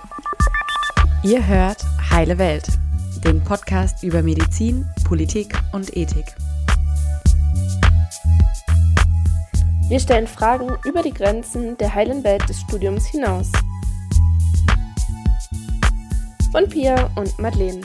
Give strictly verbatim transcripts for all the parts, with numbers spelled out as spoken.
Ihr hört Heile Welt, den Podcast über Medizin, Politik und Ethik. Wir stellen Fragen über die Grenzen der heilen Welt des Studiums hinaus. Von Pia und Madeleine.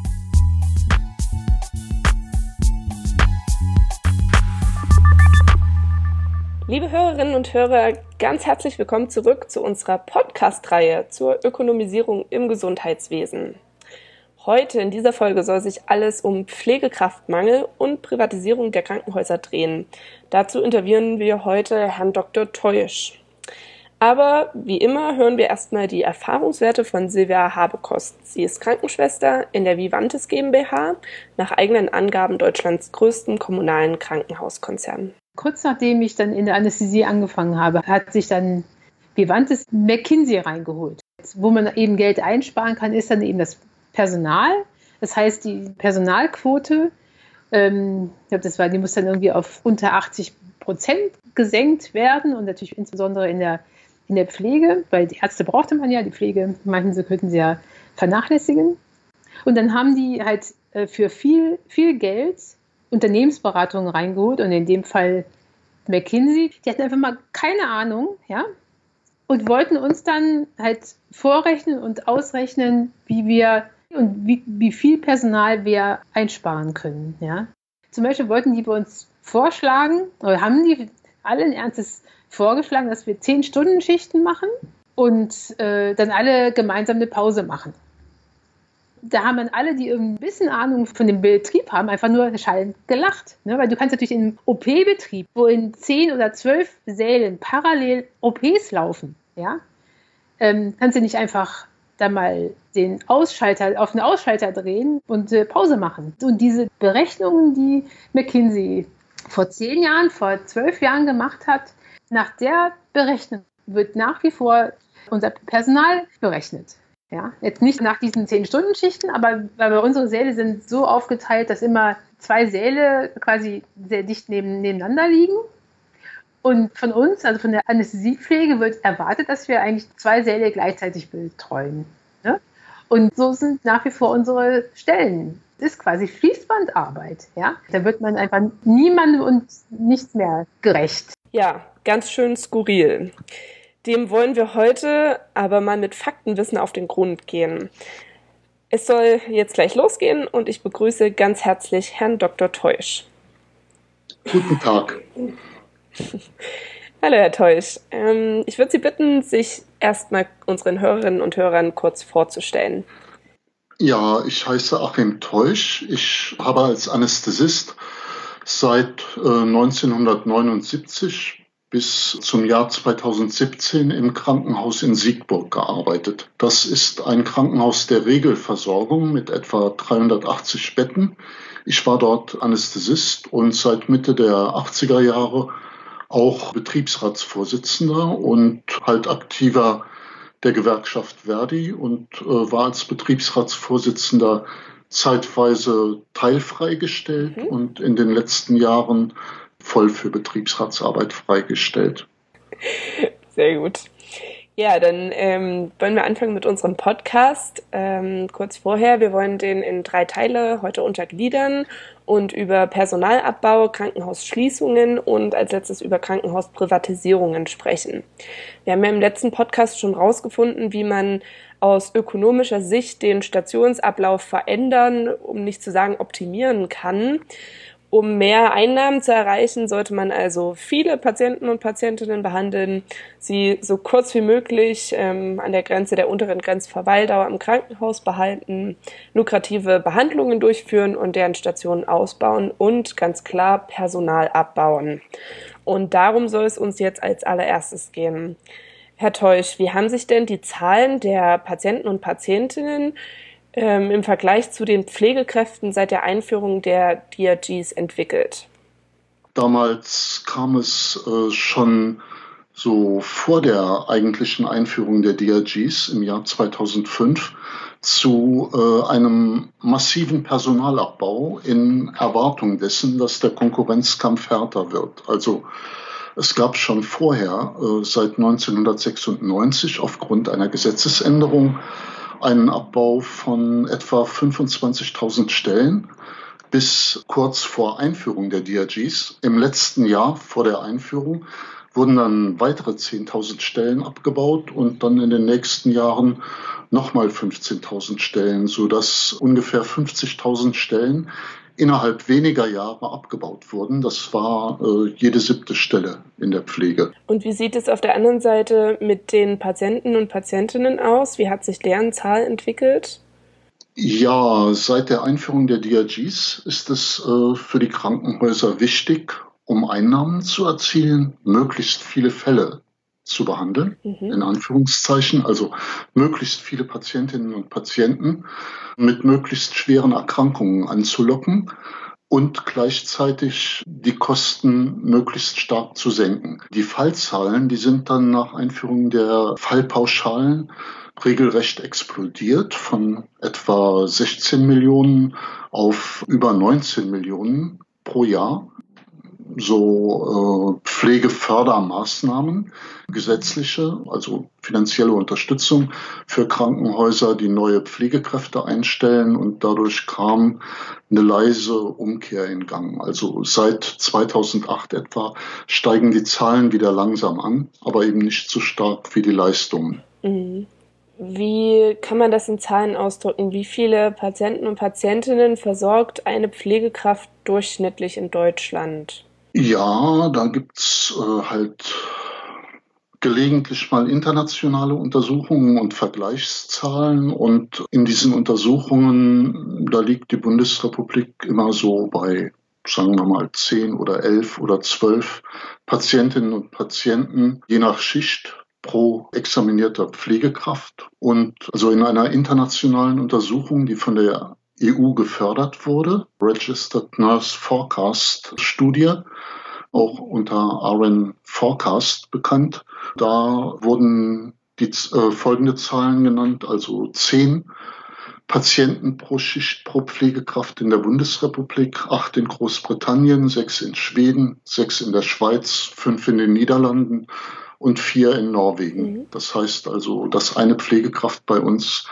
Liebe Hörerinnen und Hörer, ganz herzlich willkommen zurück zu unserer Podcast-Reihe zur Ökonomisierung im Gesundheitswesen. Heute in dieser Folge soll sich alles um Pflegekraftmangel und Privatisierung der Krankenhäuser drehen. Dazu interviewen wir heute Herrn Doktor Teusch. Aber wie immer hören wir erstmal die Erfahrungswerte von Silvia Habekost. Sie ist Krankenschwester in der Vivantes GmbH, nach eigenen Angaben Deutschlands größten kommunalen Krankenhauskonzern. Kurz nachdem ich dann in der Anästhesie angefangen habe, hat sich dann Vivantes McKinsey reingeholt. Wo man eben Geld einsparen kann, ist dann eben das Personal. Das heißt, die Personalquote, ähm, ich glaube, das war, die muss dann irgendwie auf unter achtzig Prozent gesenkt werden und natürlich insbesondere in der, in der Pflege, weil die Ärzte brauchte man ja, die Pflege meinten sie, könnten sie ja vernachlässigen. Und dann haben die halt äh, für viel, viel Geld Unternehmensberatungen reingeholt und in dem Fall McKinsey. Die hatten einfach mal keine Ahnung, ja, und wollten uns dann halt vorrechnen und ausrechnen, wie wir und wie, wie viel Personal wir einsparen können, ja. Zum Beispiel wollten die bei uns vorschlagen, oder haben die allen Ernstes vorgeschlagen, dass wir zehn Stunden Schichten machen und äh, dann alle gemeinsam eine Pause machen. Da haben dann alle, die ein bisschen Ahnung von dem Betrieb haben, einfach nur schallend gelacht. Ne? Weil du kannst natürlich im O P-Betrieb, wo in zehn oder zwölf Sälen parallel O Ps laufen, ja, ähm, kannst du nicht einfach da mal den Ausschalter auf den Ausschalter drehen und äh, Pause machen. Und diese Berechnungen, die McKinsey vor zehn Jahren, vor zwölf Jahren gemacht hat, nach der Berechnung wird nach wie vor unser Personal berechnet. Ja, jetzt nicht nach diesen zehn-Stunden-Schichten, aber weil unsere Säle sind so aufgeteilt, dass immer zwei Säle quasi sehr dicht neben, nebeneinander liegen. Und von uns, also von der Anästhesiepflege, wird erwartet, dass wir eigentlich zwei Säle gleichzeitig betreuen. Ne? Und so sind nach wie vor unsere Stellen. Das ist quasi Fließbandarbeit. Ja? Da wird man einfach niemandem und nichts mehr gerecht. Ja, ganz schön skurril. Dem wollen wir heute aber mal mit Faktenwissen auf den Grund gehen. Es soll jetzt gleich losgehen und ich begrüße ganz herzlich Herrn Doktor Teusch. Guten Tag. Hallo Herr Teusch. Ähm, ich würde Sie bitten, sich erstmal unseren Hörerinnen und Hörern kurz vorzustellen. Ja, ich heiße Achim Teusch. Ich habe als Anästhesist seit äh, neunzehnhundertneunundsiebzig bis zum Jahr zweitausendsiebzehn im Krankenhaus in Siegburg gearbeitet. Das ist ein Krankenhaus der Regelversorgung mit etwa dreihundertachtzig Betten. Ich war dort Anästhesist und seit Mitte der achtziger Jahre auch Betriebsratsvorsitzender und halt aktiver der Gewerkschaft Verdi und äh, war als Betriebsratsvorsitzender zeitweise teilfreigestellt mhm. und in den letzten Jahren voll für Betriebsratsarbeit freigestellt. Sehr gut. Ja, dann ähm, wollen wir anfangen mit unserem Podcast. Ähm, kurz vorher, wir wollen den in drei Teile heute untergliedern und über Personalabbau, Krankenhausschließungen und als letztes über Krankenhausprivatisierungen sprechen. Wir haben ja im letzten Podcast schon rausgefunden, wie man aus ökonomischer Sicht den Stationsablauf verändern, um nicht zu sagen optimieren kann. Um mehr Einnahmen zu erreichen, sollte man also viele Patienten und Patientinnen behandeln, sie so kurz wie möglich ähm, an der Grenze der unteren Grenzverweildauer im Krankenhaus behalten, lukrative Behandlungen durchführen und deren Stationen ausbauen und ganz klar Personal abbauen. Und darum soll es uns jetzt als allererstes gehen. Herr Teusch, wie haben sich denn die Zahlen der Patienten und Patientinnen ähm, im Vergleich zu den Pflegekräften seit der Einführung der D R Gs entwickelt? Damals kam es äh, schon so vor der eigentlichen Einführung der D R Gs im Jahr zweitausendfünf zu äh, einem massiven Personalabbau in Erwartung dessen, dass der Konkurrenzkampf härter wird. Also Es gab schon vorher, äh, seit neunzehnhundertsechsundneunzig, aufgrund einer Gesetzesänderung einen Abbau von etwa fünfundzwanzigtausend Stellen bis kurz vor Einführung der D R Gs. Im letzten Jahr vor der Einführung wurden dann weitere zehntausend Stellen abgebaut und dann in den nächsten Jahren nochmal fünfzehntausend Stellen, sodass ungefähr fünfzigtausend Stellen innerhalb weniger Jahre abgebaut wurden. Das war äh, jede siebte Stelle in der Pflege. Und wie sieht es auf der anderen Seite mit den Patienten und Patientinnen aus? Wie hat sich deren Zahl entwickelt? Ja, seit der Einführung der D R Gs ist es äh, für die Krankenhäuser wichtig, um Einnahmen zu erzielen, möglichst viele Fälle zu behandeln, mhm. in Anführungszeichen, also möglichst viele Patientinnen und Patienten mit möglichst schweren Erkrankungen anzulocken und gleichzeitig die Kosten möglichst stark zu senken. Die Fallzahlen, die sind dann nach Einführung der Fallpauschalen regelrecht explodiert, von etwa sechzehn Millionen auf über neunzehn Millionen pro Jahr. So äh, Pflegefördermaßnahmen, gesetzliche, also finanzielle Unterstützung für Krankenhäuser, die neue Pflegekräfte einstellen, und dadurch kam eine leise Umkehr in Gang. Also seit zweitausendacht etwa steigen die Zahlen wieder langsam an, aber eben nicht so stark wie die Leistungen. Mhm. Wie kann man das in Zahlen ausdrücken? Wie viele Patienten und Patientinnen versorgt eine Pflegekraft durchschnittlich in Deutschland? Ja, da gibt's äh, halt gelegentlich mal internationale Untersuchungen und Vergleichszahlen. Und in diesen Untersuchungen, da liegt die Bundesrepublik immer so bei, sagen wir mal, zehn oder elf oder zwölf Patientinnen und Patienten, je nach Schicht, pro examinierter Pflegekraft. Und also in einer internationalen Untersuchung, die von der E U gefördert wurde, Registered Nurse Forecast Studie, auch unter R N Forecast bekannt. Da wurden die äh, folgende Zahlen genannt, also zehn Patienten pro Schicht pro Pflegekraft in der Bundesrepublik, acht in Großbritannien, sechs in Schweden, sechs in der Schweiz, fünf in den Niederlanden und vier in Norwegen. Mhm. Das heißt also, dass eine Pflegekraft bei uns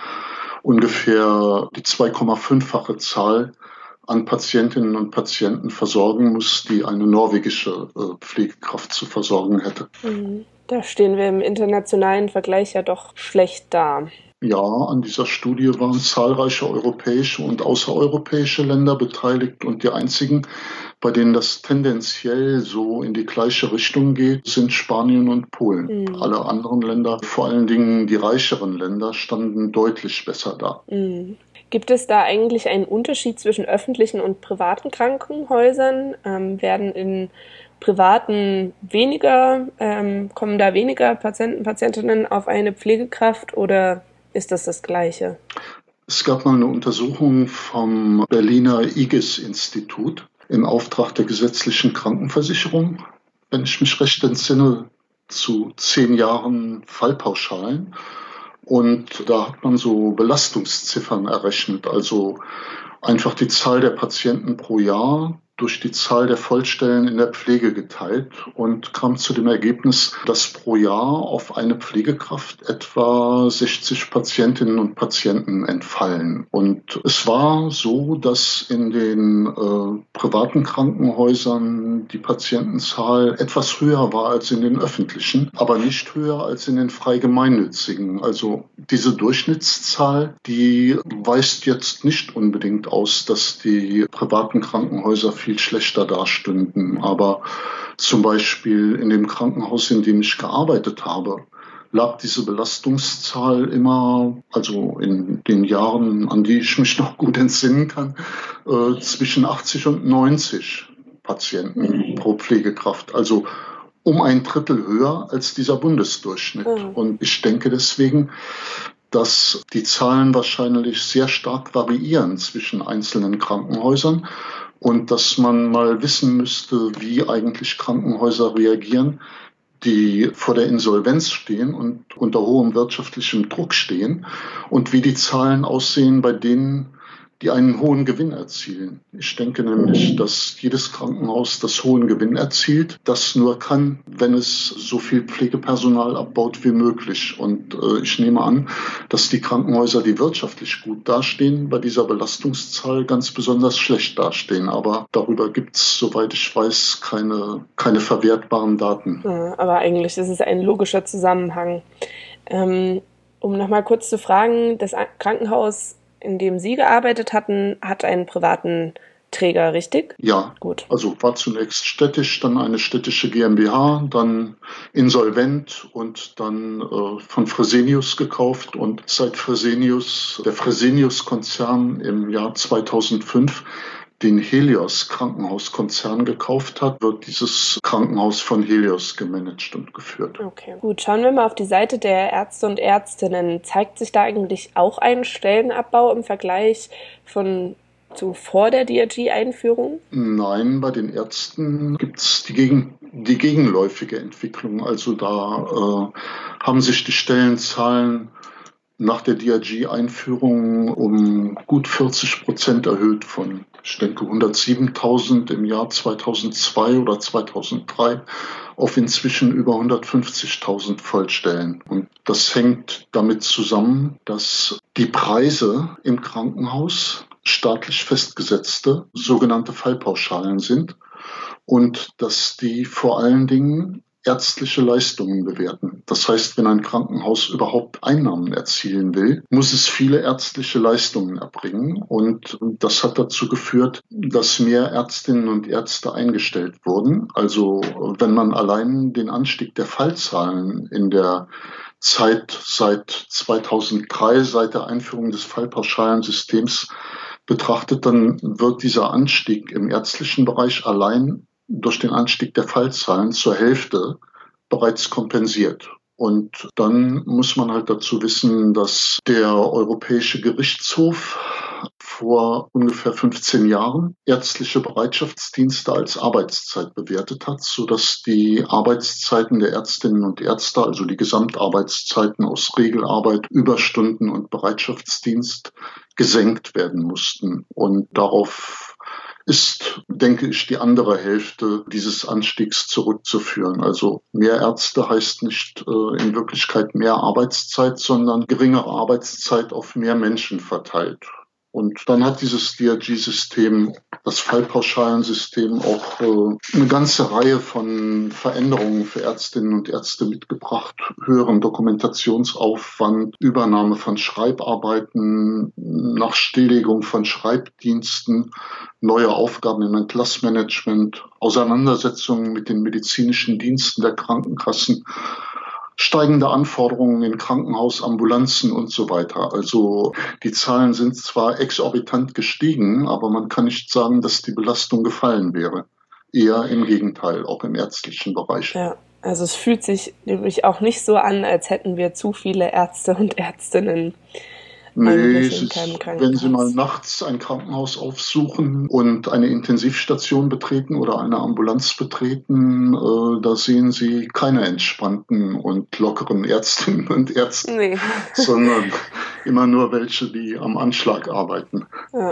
ungefähr die zwei Komma fünffache Zahl an Patientinnen und Patienten versorgen muss, die eine norwegische äh, Pflegekraft zu versorgen hätte. Mhm. Da stehen wir im internationalen Vergleich ja doch schlecht da. Ja, an dieser Studie waren zahlreiche europäische und außereuropäische Länder beteiligt, und die einzigen, bei denen das tendenziell so in die gleiche Richtung geht, sind Spanien und Polen. Mhm. Alle anderen Länder, vor allen Dingen die reicheren Länder, standen deutlich besser da. Mhm. Gibt es da eigentlich einen Unterschied zwischen öffentlichen und privaten Krankenhäusern? Ähm, werden in privaten weniger, ähm, kommen da weniger Patienten, Patientinnen auf eine Pflegekraft, oder ist das das Gleiche? Es gab mal eine Untersuchung vom Berliner I G E S-Institut im Auftrag der gesetzlichen Krankenversicherung, wenn ich mich recht entsinne, zu zehn Jahren Fallpauschalen. Und da hat man so Belastungsziffern errechnet, also einfach die Zahl der Patienten pro Jahr durch die Zahl der Vollstellen in der Pflege geteilt und kam zu dem Ergebnis, dass pro Jahr auf eine Pflegekraft etwa sechzig Patientinnen und Patienten entfallen. Und es war so, dass in den äh, privaten Krankenhäusern die Patientenzahl etwas höher war als in den öffentlichen, aber nicht höher als in den frei gemeinnützigen. Also diese Durchschnittszahl, die weist jetzt nicht unbedingt aus, dass die privaten Krankenhäuser viel schlechter dastünden. Aber zum Beispiel in dem Krankenhaus, in dem ich gearbeitet habe, lag diese Belastungszahl immer, also in den Jahren, an die ich mich noch gut entsinnen kann, äh, zwischen achtzig und neunzig Patienten pro Pflegekraft. Also um ein Drittel höher als dieser Bundesdurchschnitt. Mhm. Und ich denke deswegen, dass die Zahlen wahrscheinlich sehr stark variieren zwischen einzelnen Krankenhäusern und dass man mal wissen müsste, wie eigentlich Krankenhäuser reagieren, die vor der Insolvenz stehen und unter hohem wirtschaftlichem Druck stehen, und wie die Zahlen aussehen bei denen, die einen hohen Gewinn erzielen. Ich denke nämlich, dass jedes Krankenhaus das hohen Gewinn erzielt, das nur kann, wenn es so viel Pflegepersonal abbaut wie möglich. Und äh, ich nehme an, dass die Krankenhäuser, die wirtschaftlich gut dastehen, bei dieser Belastungszahl ganz besonders schlecht dastehen. Aber darüber gibt es, soweit ich weiß, keine, keine verwertbaren Daten. Ja, aber eigentlich ist es ein logischer Zusammenhang. Ähm, um nochmal kurz zu fragen, das Krankenhaus, in dem Sie gearbeitet hatten, hat einen privaten Träger, richtig? Ja, gut. Also war zunächst städtisch, dann eine städtische GmbH, dann insolvent und dann äh, von Fresenius gekauft. Und seit Fresenius, der Fresenius-Konzern im Jahr zweitausendfünf den Helios Krankenhauskonzern gekauft hat, wird dieses Krankenhaus von Helios gemanagt und geführt. Okay, gut. Schauen wir mal auf die Seite der Ärzte und Ärztinnen. Zeigt sich da eigentlich auch ein Stellenabbau im Vergleich von zu vor der D R G-Einführung? Nein, bei den Ärzten gibt es die, gegen, die gegenläufige Entwicklung. Also da äh, haben sich die Stellenzahlen nach der D R G-Einführung um gut vierzig Prozent erhöht von, ich denke, hundertsiebentausend im Jahr zweitausendzwei oder zweitausenddrei auf inzwischen über hundertfünfzigtausend Vollstellen. Und das hängt damit zusammen, dass die Preise im Krankenhaus staatlich festgesetzte sogenannte Fallpauschalen sind und dass die vor allen Dingen ärztliche Leistungen bewerten. Das heißt, wenn ein Krankenhaus überhaupt Einnahmen erzielen will, muss es viele ärztliche Leistungen erbringen. Und das hat dazu geführt, dass mehr Ärztinnen und Ärzte eingestellt wurden. Also wenn man allein den Anstieg der Fallzahlen in der Zeit seit zweitausenddrei, seit der Einführung des Fallpauschalensystems betrachtet, dann wird dieser Anstieg im ärztlichen Bereich allein durch den Anstieg der Fallzahlen zur Hälfte bereits kompensiert. Und dann muss man halt dazu wissen, dass der Europäische Gerichtshof vor ungefähr fünfzehn Jahren ärztliche Bereitschaftsdienste als Arbeitszeit bewertet hat, sodass die Arbeitszeiten der Ärztinnen und Ärzte, also die Gesamtarbeitszeiten aus Regelarbeit, Überstunden und Bereitschaftsdienst, gesenkt werden mussten. Und darauf ist, denke ich, die andere Hälfte dieses Anstiegs zurückzuführen. Also mehr Ärzte heißt nicht äh, in Wirklichkeit mehr Arbeitszeit, sondern geringere Arbeitszeit auf mehr Menschen verteilt. Und dann hat dieses D R G-System, das Fallpauschalensystem, auch äh, eine ganze Reihe von Veränderungen für Ärztinnen und Ärzte mitgebracht. Höheren Dokumentationsaufwand, Übernahme von Schreibarbeiten, Nachstillegung von Schreibdiensten, neue Aufgaben im Entlassmanagement, Auseinandersetzungen mit den medizinischen Diensten der Krankenkassen, steigende Anforderungen in Krankenhaus, Ambulanzen und so weiter. Also die Zahlen sind zwar exorbitant gestiegen, aber man kann nicht sagen, dass die Belastung gefallen wäre. Eher im Gegenteil, auch im ärztlichen Bereich. Ja, also es fühlt sich nämlich auch nicht so an, als hätten wir zu viele Ärzte und Ärztinnen. Nee, es ist, wenn Sie mal nachts ein Krankenhaus aufsuchen und eine Intensivstation betreten oder eine Ambulanz betreten, äh, da sehen Sie keine entspannten und lockeren Ärztinnen und Ärzte, nee. sondern immer nur welche, die am Anschlag arbeiten. Ja.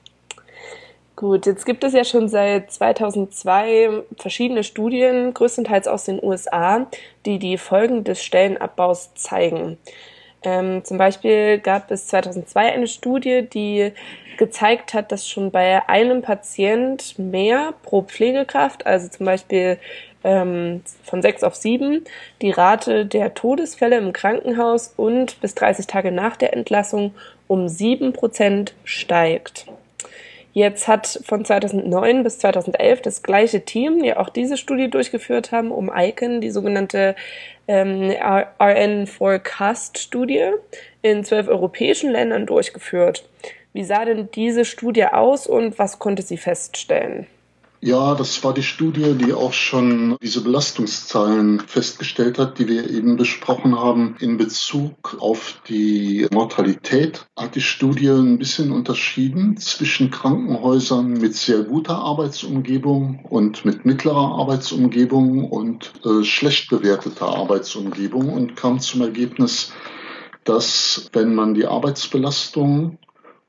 Gut, jetzt gibt es ja schon seit zweitausendzwei verschiedene Studien, größtenteils aus den U S A, die die Folgen des Stellenabbaus zeigen. Ähm, zum Beispiel gab es zweitausendzwei eine Studie, die gezeigt hat, dass schon bei einem Patient mehr pro Pflegekraft, also zum Beispiel ähm, von sechs auf sieben, die Rate der Todesfälle im Krankenhaus und bis dreißig Tage nach der Entlassung um sieben Prozent steigt. Jetzt hat von zweitausendneun bis zweitausendelf das gleiche Team, die auch diese Studie durchgeführt haben, um ICON, die sogenannte ähm, R N-Forecast-Studie, in zwölf europäischen Ländern durchgeführt. Wie sah denn diese Studie aus und was konnte sie feststellen? Ja, das war die Studie, die auch schon diese Belastungszahlen festgestellt hat, die wir eben besprochen haben. In Bezug auf die Mortalität hat die Studie ein bisschen unterschieden zwischen Krankenhäusern mit sehr guter Arbeitsumgebung und mit mittlerer Arbeitsumgebung und äh, schlecht bewerteter Arbeitsumgebung und kam zum Ergebnis, dass wenn man die Arbeitsbelastung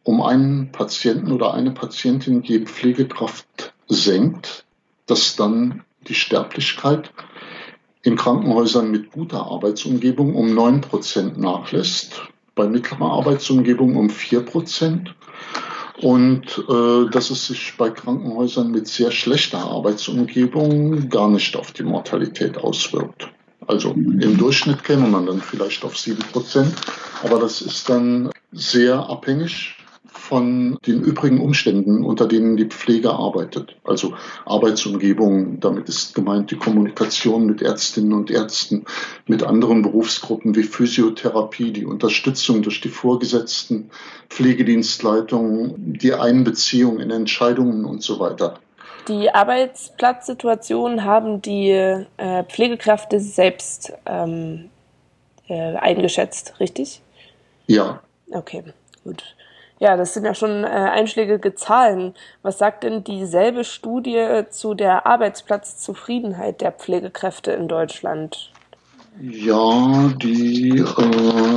um einen Patienten oder eine Patientin die Pflegekraft senkt, dass dann die Sterblichkeit in Krankenhäusern mit guter Arbeitsumgebung um neun Prozent nachlässt, bei mittlerer Arbeitsumgebung um vier Prozent und äh, dass es sich bei Krankenhäusern mit sehr schlechter Arbeitsumgebung gar nicht auf die Mortalität auswirkt. Also im Durchschnitt käme man dann vielleicht auf sieben Prozent, aber das ist dann sehr abhängig von den übrigen Umständen, unter denen die Pflege arbeitet. Also Arbeitsumgebung, damit ist gemeint die Kommunikation mit Ärztinnen und Ärzten, mit anderen Berufsgruppen wie Physiotherapie, die Unterstützung durch die Vorgesetzten, Pflegedienstleitung, die Einbeziehung in Entscheidungen und so weiter. Die Arbeitsplatzsituation haben die äh, Pflegekräfte selbst ähm, äh, eingeschätzt, richtig? Ja. Okay, gut. Ja, das sind ja schon äh, einschlägige Zahlen. Was sagt denn dieselbe Studie zu der Arbeitsplatzzufriedenheit der Pflegekräfte in Deutschland? Ja, die äh,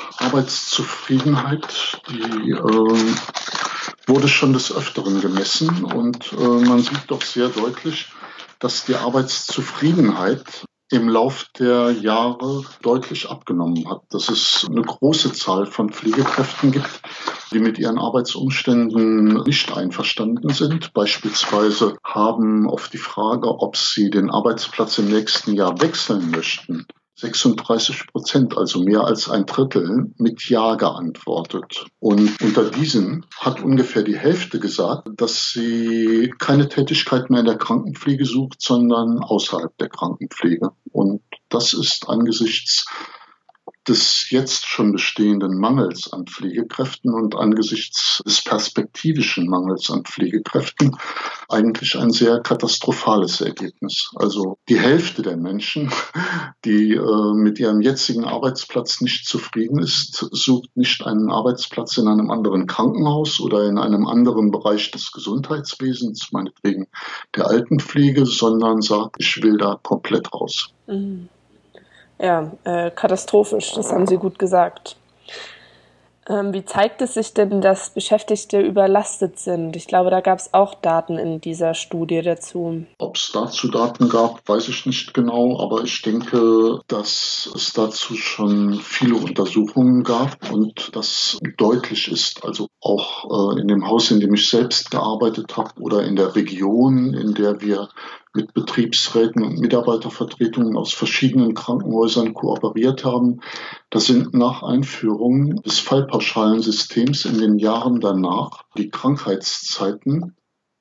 Arbeitszufriedenheit, die äh, wurde schon des Öfteren gemessen und äh, man sieht doch sehr deutlich, dass die Arbeitszufriedenheit im Lauf der Jahre deutlich abgenommen hat. Dass es eine große Zahl von Pflegekräften gibt, die mit ihren Arbeitsumständen nicht einverstanden sind. Beispielsweise haben auf die Frage, ob sie den Arbeitsplatz im nächsten Jahr wechseln möchten, sechsunddreißig Prozent, also mehr als ein Drittel, mit Ja geantwortet. Und unter diesen hat ungefähr die Hälfte gesagt, dass sie keine Tätigkeit mehr in der Krankenpflege sucht, sondern außerhalb der Krankenpflege. Und das ist angesichts des jetzt schon bestehenden Mangels an Pflegekräften und angesichts des perspektivischen Mangels an Pflegekräften eigentlich ein sehr katastrophales Ergebnis. Also die Hälfte der Menschen, die äh, mit ihrem jetzigen Arbeitsplatz nicht zufrieden ist, sucht nicht einen Arbeitsplatz in einem anderen Krankenhaus oder in einem anderen Bereich des Gesundheitswesens, meinetwegen der Altenpflege, sondern sagt, ich will da komplett raus. Mhm. Ja, äh, katastrophisch, das haben Sie gut gesagt. Ähm, wie zeigt es sich denn, dass Beschäftigte überlastet sind? Ich glaube, da gab es auch Daten in dieser Studie dazu. Ob es dazu Daten gab, weiß ich nicht genau, aber ich denke, dass es dazu schon viele Untersuchungen gab und das deutlich ist. Also auch äh, in dem Haus, in dem ich selbst gearbeitet habe oder in der Region, in der wir mit Betriebsräten und Mitarbeitervertretungen aus verschiedenen Krankenhäusern kooperiert haben. Da sind nach Einführung des Fallpauschalensystems in den Jahren danach die Krankheitszeiten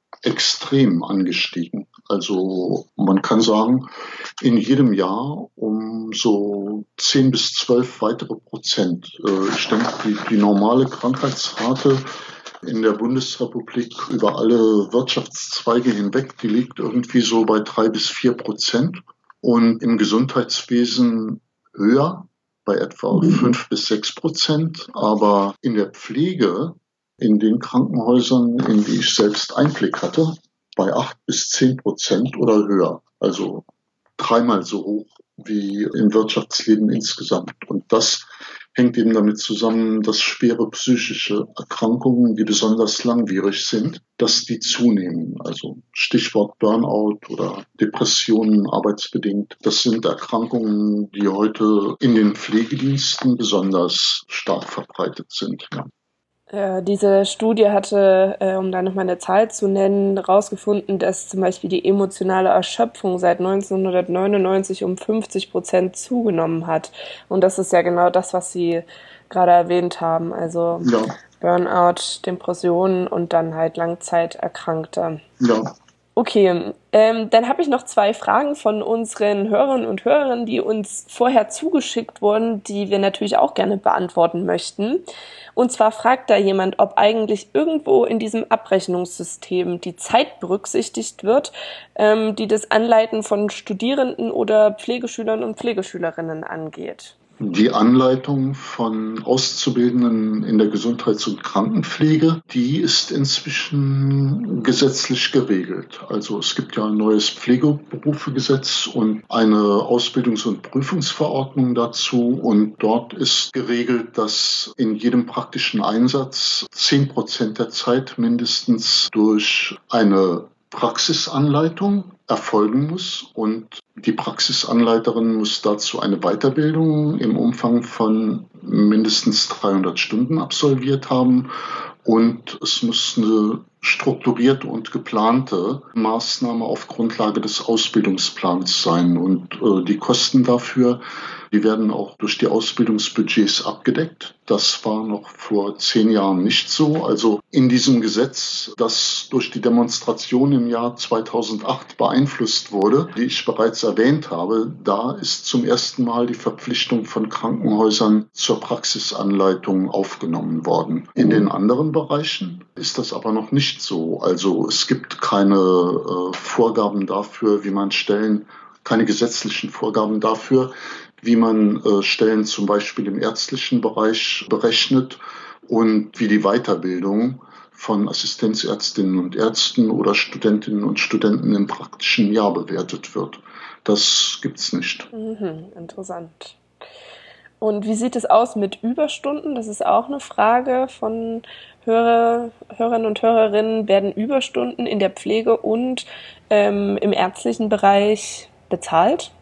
extrem angestiegen. Also man kann sagen, in jedem Jahr um so zehn bis zwölf weitere Prozent. Ich denke, die, die normale Krankheitsrate in der Bundesrepublik über alle Wirtschaftszweige hinweg, die liegt irgendwie so bei drei bis vier Prozent und im Gesundheitswesen höher, bei etwa fünf bis sechs Prozent. Aber in der Pflege, in den Krankenhäusern, in die ich selbst Einblick hatte, bei acht bis zehn Prozent oder höher. Also dreimal so hoch wie im Wirtschaftsleben insgesamt. Und das hängt eben damit zusammen, dass schwere psychische Erkrankungen, die besonders langwierig sind, dass die zunehmen. Also Stichwort Burnout oder Depressionen arbeitsbedingt. Das sind Erkrankungen, die heute in den Pflegediensten besonders stark verbreitet sind. Ja. Äh, diese Studie hatte, äh, um da nochmal eine Zahl zu nennen, herausgefunden, dass zum Beispiel die emotionale Erschöpfung seit neunzehnhundertneunundneunzig um fünfzig Prozent zugenommen hat. Und das ist ja genau das, was Sie gerade erwähnt haben. Also ja. Burnout, Depressionen und dann halt Langzeiterkrankte. Ja. Okay, ähm, dann habe ich noch zwei Fragen von unseren Hörerinnen und Hörern, die uns vorher zugeschickt wurden, die wir natürlich auch gerne beantworten möchten. Und zwar fragt da jemand, ob eigentlich irgendwo in diesem Abrechnungssystem die Zeit berücksichtigt wird, ähm, die das Anleiten von Studierenden oder Pflegeschülern und Pflegeschülerinnen angeht. Die Anleitung von Auszubildenden in der Gesundheits- und Krankenpflege, die ist inzwischen gesetzlich geregelt. Also es gibt ja ein neues Pflegeberufegesetz und eine Ausbildungs- und Prüfungsverordnung dazu. Und dort ist geregelt, dass in jedem praktischen Einsatz zehn Prozent der Zeit mindestens durch eine Praxisanleitung erfolgen muss und die Praxisanleiterin muss dazu eine Weiterbildung im Umfang von mindestens dreihundert Stunden absolviert haben und es muss eine strukturierte und geplante Maßnahme auf Grundlage des Ausbildungsplans sein und äh, die Kosten dafür, die werden auch durch die Ausbildungsbudgets abgedeckt. Das war noch vor zehn Jahren nicht so. Also in diesem Gesetz, das durch die Demonstration im Jahr zweitausendacht beeinflusst wurde, die ich bereits erwähnt habe, da ist zum ersten Mal die Verpflichtung von Krankenhäusern zur Praxisanleitung aufgenommen worden. In den anderen Bereichen ist das aber noch nicht so. Also es gibt keine äh, Vorgaben dafür, wie man Stellen, keine gesetzlichen Vorgaben dafür, wie man äh, Stellen zum Beispiel im ärztlichen Bereich berechnet und wie die Weiterbildung von Assistenzärztinnen und Ärzten oder Studentinnen und Studenten im praktischen Jahr bewertet wird. Das gibt's nicht. Mhm, interessant. Und wie sieht es aus mit Überstunden? Das ist auch eine Frage von Hörer, Hörern und Hörerinnen. Werden Überstunden in der Pflege und ähm, im ärztlichen Bereich bezahlt?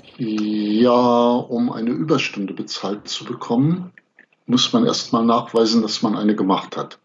Ja, um eine Überstunde bezahlt zu bekommen, muss man erst mal nachweisen, dass man eine gemacht hat.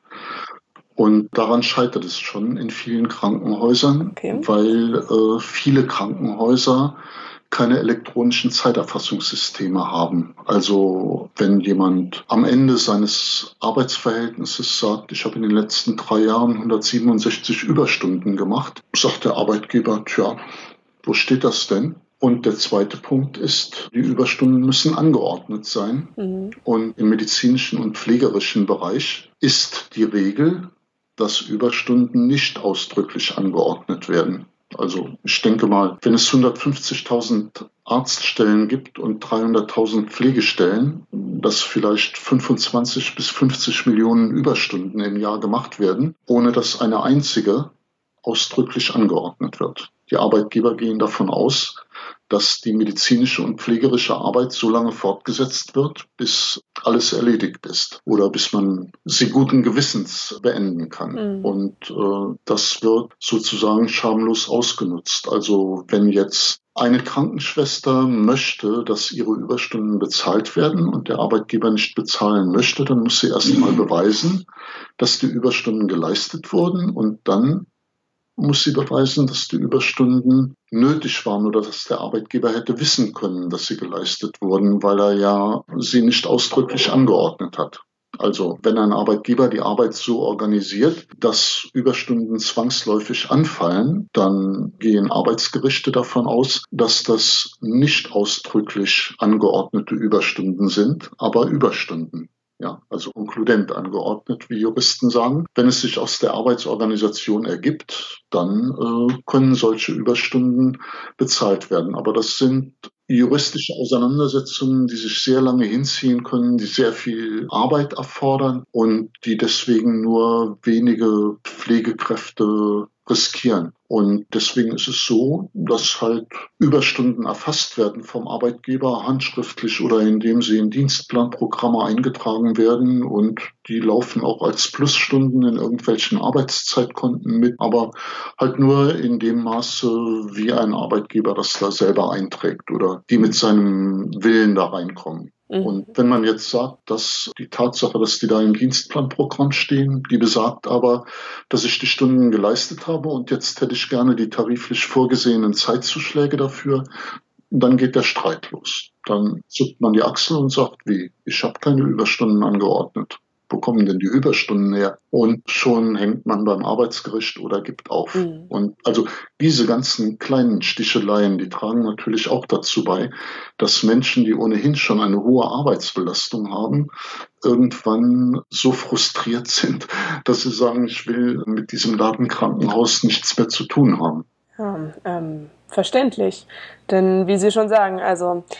Und daran scheitert es schon in vielen Krankenhäusern, Okay. weil äh, viele Krankenhäuser keine elektronischen Zeiterfassungssysteme haben. Also wenn jemand am Ende seines Arbeitsverhältnisses sagt, ich habe in den letzten drei Jahren hundertsiebenundsechzig Überstunden gemacht, sagt der Arbeitgeber, tja, wo steht das denn? Und der zweite Punkt ist, die Überstunden müssen angeordnet sein. Mhm. Und im medizinischen und pflegerischen Bereich ist die Regel, dass Überstunden nicht ausdrücklich angeordnet werden. Also ich denke mal, wenn es hundertfünfzigtausend Arztstellen gibt und dreihunderttausend Pflegestellen, dass vielleicht fünfundzwanzig bis fünfzig Millionen Überstunden im Jahr gemacht werden, ohne dass eine einzige ausdrücklich angeordnet wird. Die Arbeitgeber gehen davon aus, dass die medizinische und pflegerische Arbeit so lange fortgesetzt wird, bis alles erledigt ist oder bis man sie guten Gewissens beenden kann. Mhm. Und äh, das wird sozusagen schamlos ausgenutzt. Also wenn jetzt eine Krankenschwester möchte, dass ihre Überstunden bezahlt werden und der Arbeitgeber nicht bezahlen möchte, dann muss sie erst mal beweisen, dass die Überstunden geleistet wurden und dann muss sie beweisen, dass die Überstunden nötig waren oder dass der Arbeitgeber hätte wissen können, dass sie geleistet wurden, weil er ja sie nicht ausdrücklich angeordnet hat. Also wenn ein Arbeitgeber die Arbeit so organisiert, dass Überstunden zwangsläufig anfallen, dann gehen Arbeitsgerichte davon aus, dass das nicht ausdrücklich angeordnete Überstunden sind, aber Überstunden. Ja, also konkludent angeordnet, wie Juristen sagen. Wenn es sich aus der Arbeitsorganisation ergibt, dann äh, können solche Überstunden bezahlt werden. Aber das sind juristische Auseinandersetzungen, die sich sehr lange hinziehen können, die sehr viel Arbeit erfordern und die deswegen nur wenige Pflegekräfte riskieren. Und deswegen ist es so, dass halt Überstunden erfasst werden vom Arbeitgeber, handschriftlich oder indem sie in Dienstplanprogramme eingetragen werden und die laufen auch als Plusstunden in irgendwelchen Arbeitszeitkonten mit, aber halt nur in dem Maße, wie ein Arbeitgeber das da selber einträgt oder die mit seinem Willen da reinkommen. Und wenn man jetzt sagt, dass die Tatsache, dass die da im Dienstplanprogramm stehen, die besagt aber, dass ich die Stunden geleistet habe und jetzt hätte ich gerne die tariflich vorgesehenen Zeitzuschläge dafür, dann geht der Streit los. Dann zuckt man die Achsel und sagt, wie, ich habe keine Überstunden angeordnet. Wo kommen denn die Überstunden her? Und schon hängt man beim Arbeitsgericht oder gibt auf. Mhm. Und also diese ganzen kleinen Sticheleien, die tragen natürlich auch dazu bei, dass Menschen, die ohnehin schon eine hohe Arbeitsbelastung haben, irgendwann so frustriert sind, dass sie sagen, ich will mit diesem Ladenkrankenhaus nichts mehr zu tun haben. Ja, ähm, verständlich. Denn wie Sie schon sagen, also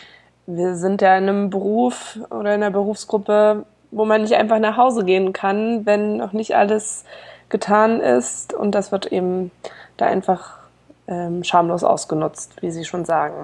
wir sind ja in einem Beruf oder in einer Berufsgruppe, wo man nicht einfach nach Hause gehen kann, wenn noch nicht alles getan ist. Und das wird eben da einfach ähm, schamlos ausgenutzt, wie Sie schon sagen.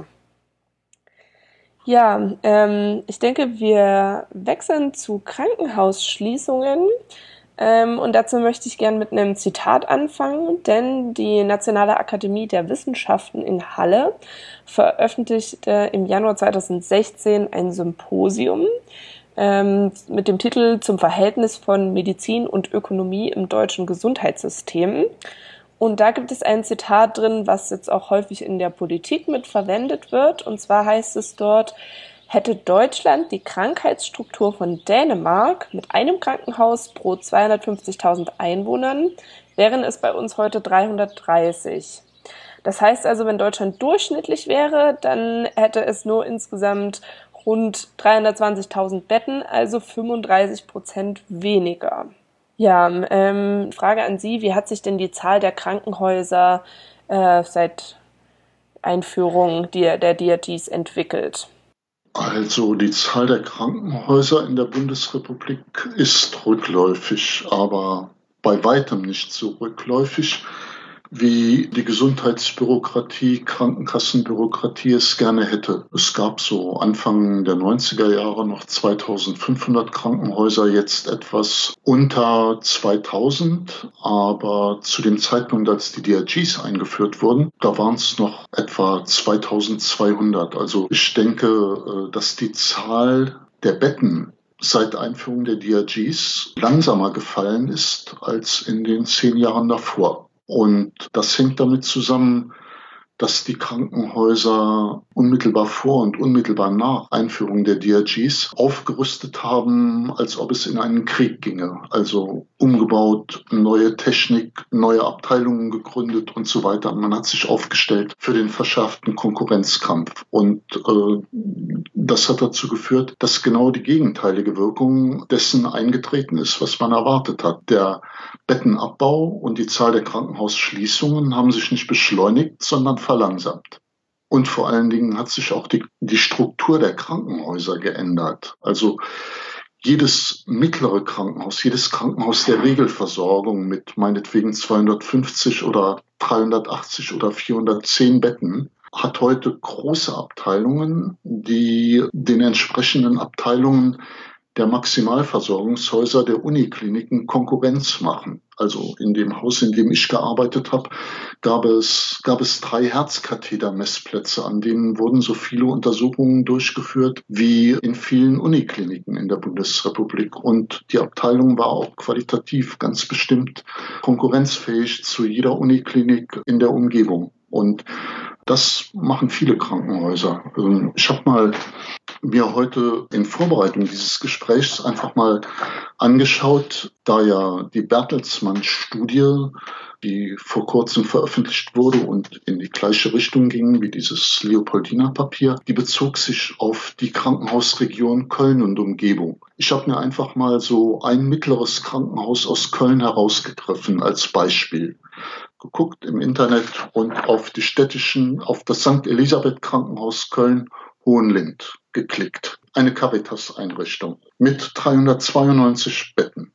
Ja, ähm, ich denke, wir wechseln zu Krankenhausschließungen. Ähm, und dazu möchte ich gerne mit einem Zitat anfangen, denn die Nationale Akademie der Wissenschaften in Halle veröffentlichte im Januar zweitausendsechzehn ein Symposium ähm, mit dem Titel Zum Verhältnis von Medizin und Ökonomie im deutschen Gesundheitssystem. Und da gibt es ein Zitat drin, was jetzt auch häufig in der Politik mit verwendet wird. Und zwar heißt es dort: Hätte Deutschland die Krankheitsstruktur von Dänemark mit einem Krankenhaus pro zweihundertfünfzigtausend Einwohnern, wären es bei uns heute dreihundertdreißig. Das heißt also, wenn Deutschland durchschnittlich wäre, dann hätte es nur insgesamt rund dreihundertzwanzigtausend Betten, also fünfunddreißig Prozent weniger. Ja, ähm, Frage an Sie, wie hat sich denn die Zahl der Krankenhäuser äh, seit Einführung der, der D R Gs entwickelt? Also die Zahl der Krankenhäuser in der Bundesrepublik ist rückläufig, aber bei weitem nicht so rückläufig, wie die Gesundheitsbürokratie, Krankenkassenbürokratie es gerne hätte. Es gab so Anfang der neunziger Jahre noch zweitausendfünfhundert Krankenhäuser, jetzt etwas unter zweitausend, aber zu dem Zeitpunkt, als die D R Gs eingeführt wurden, da waren es noch etwa zweitausendzweihundert. Also ich denke, dass die Zahl der Betten seit Einführung der D R Gs langsamer gefallen ist als in den zehn Jahren davor. Und das hängt damit zusammen, dass die Krankenhäuser unmittelbar vor und unmittelbar nach Einführung der D R Gs aufgerüstet haben, als ob es in einen Krieg ginge. Also umgebaut, neue Technik, neue Abteilungen gegründet und so weiter. Man hat sich aufgestellt für den verschärften Konkurrenzkampf. Und äh, das hat dazu geführt, dass genau die gegenteilige Wirkung dessen eingetreten ist, was man erwartet hat. Der Bettenabbau und die Zahl der Krankenhausschließungen haben sich nicht beschleunigt, sondern verlangsamt. Und vor allen Dingen hat sich auch die, die Struktur der Krankenhäuser geändert. Also jedes mittlere Krankenhaus, jedes Krankenhaus der Regelversorgung mit meinetwegen zweihundertfünfzig oder dreihundertachtzig oder vierhundertzehn Betten hat heute große Abteilungen, die den entsprechenden Abteilungen der Maximalversorgungshäuser der Unikliniken Konkurrenz machen. Also in dem Haus, in dem ich gearbeitet habe, gab es, gab es drei Herzkathetermessplätze, an denen wurden so viele Untersuchungen durchgeführt wie in vielen Unikliniken in der Bundesrepublik. Und die Abteilung war auch qualitativ ganz bestimmt konkurrenzfähig zu jeder Uniklinik in der Umgebung. Und das machen viele Krankenhäuser. Ich habe mal mir heute in Vorbereitung dieses Gesprächs einfach mal angeschaut, da ja die Bertelsmann-Studie, die vor kurzem veröffentlicht wurde und in die gleiche Richtung ging wie dieses Leopoldina-Papier, die bezog sich auf die Krankenhausregion Köln und Umgebung. Ich habe mir einfach mal so ein mittleres Krankenhaus aus Köln herausgegriffen als Beispiel. Geguckt im Internet und auf die städtischen, auf das Sankt Elisabeth Krankenhaus Köln Hohenlind geklickt. Eine Caritas-Einrichtung mit dreihundertzweiundneunzig Betten.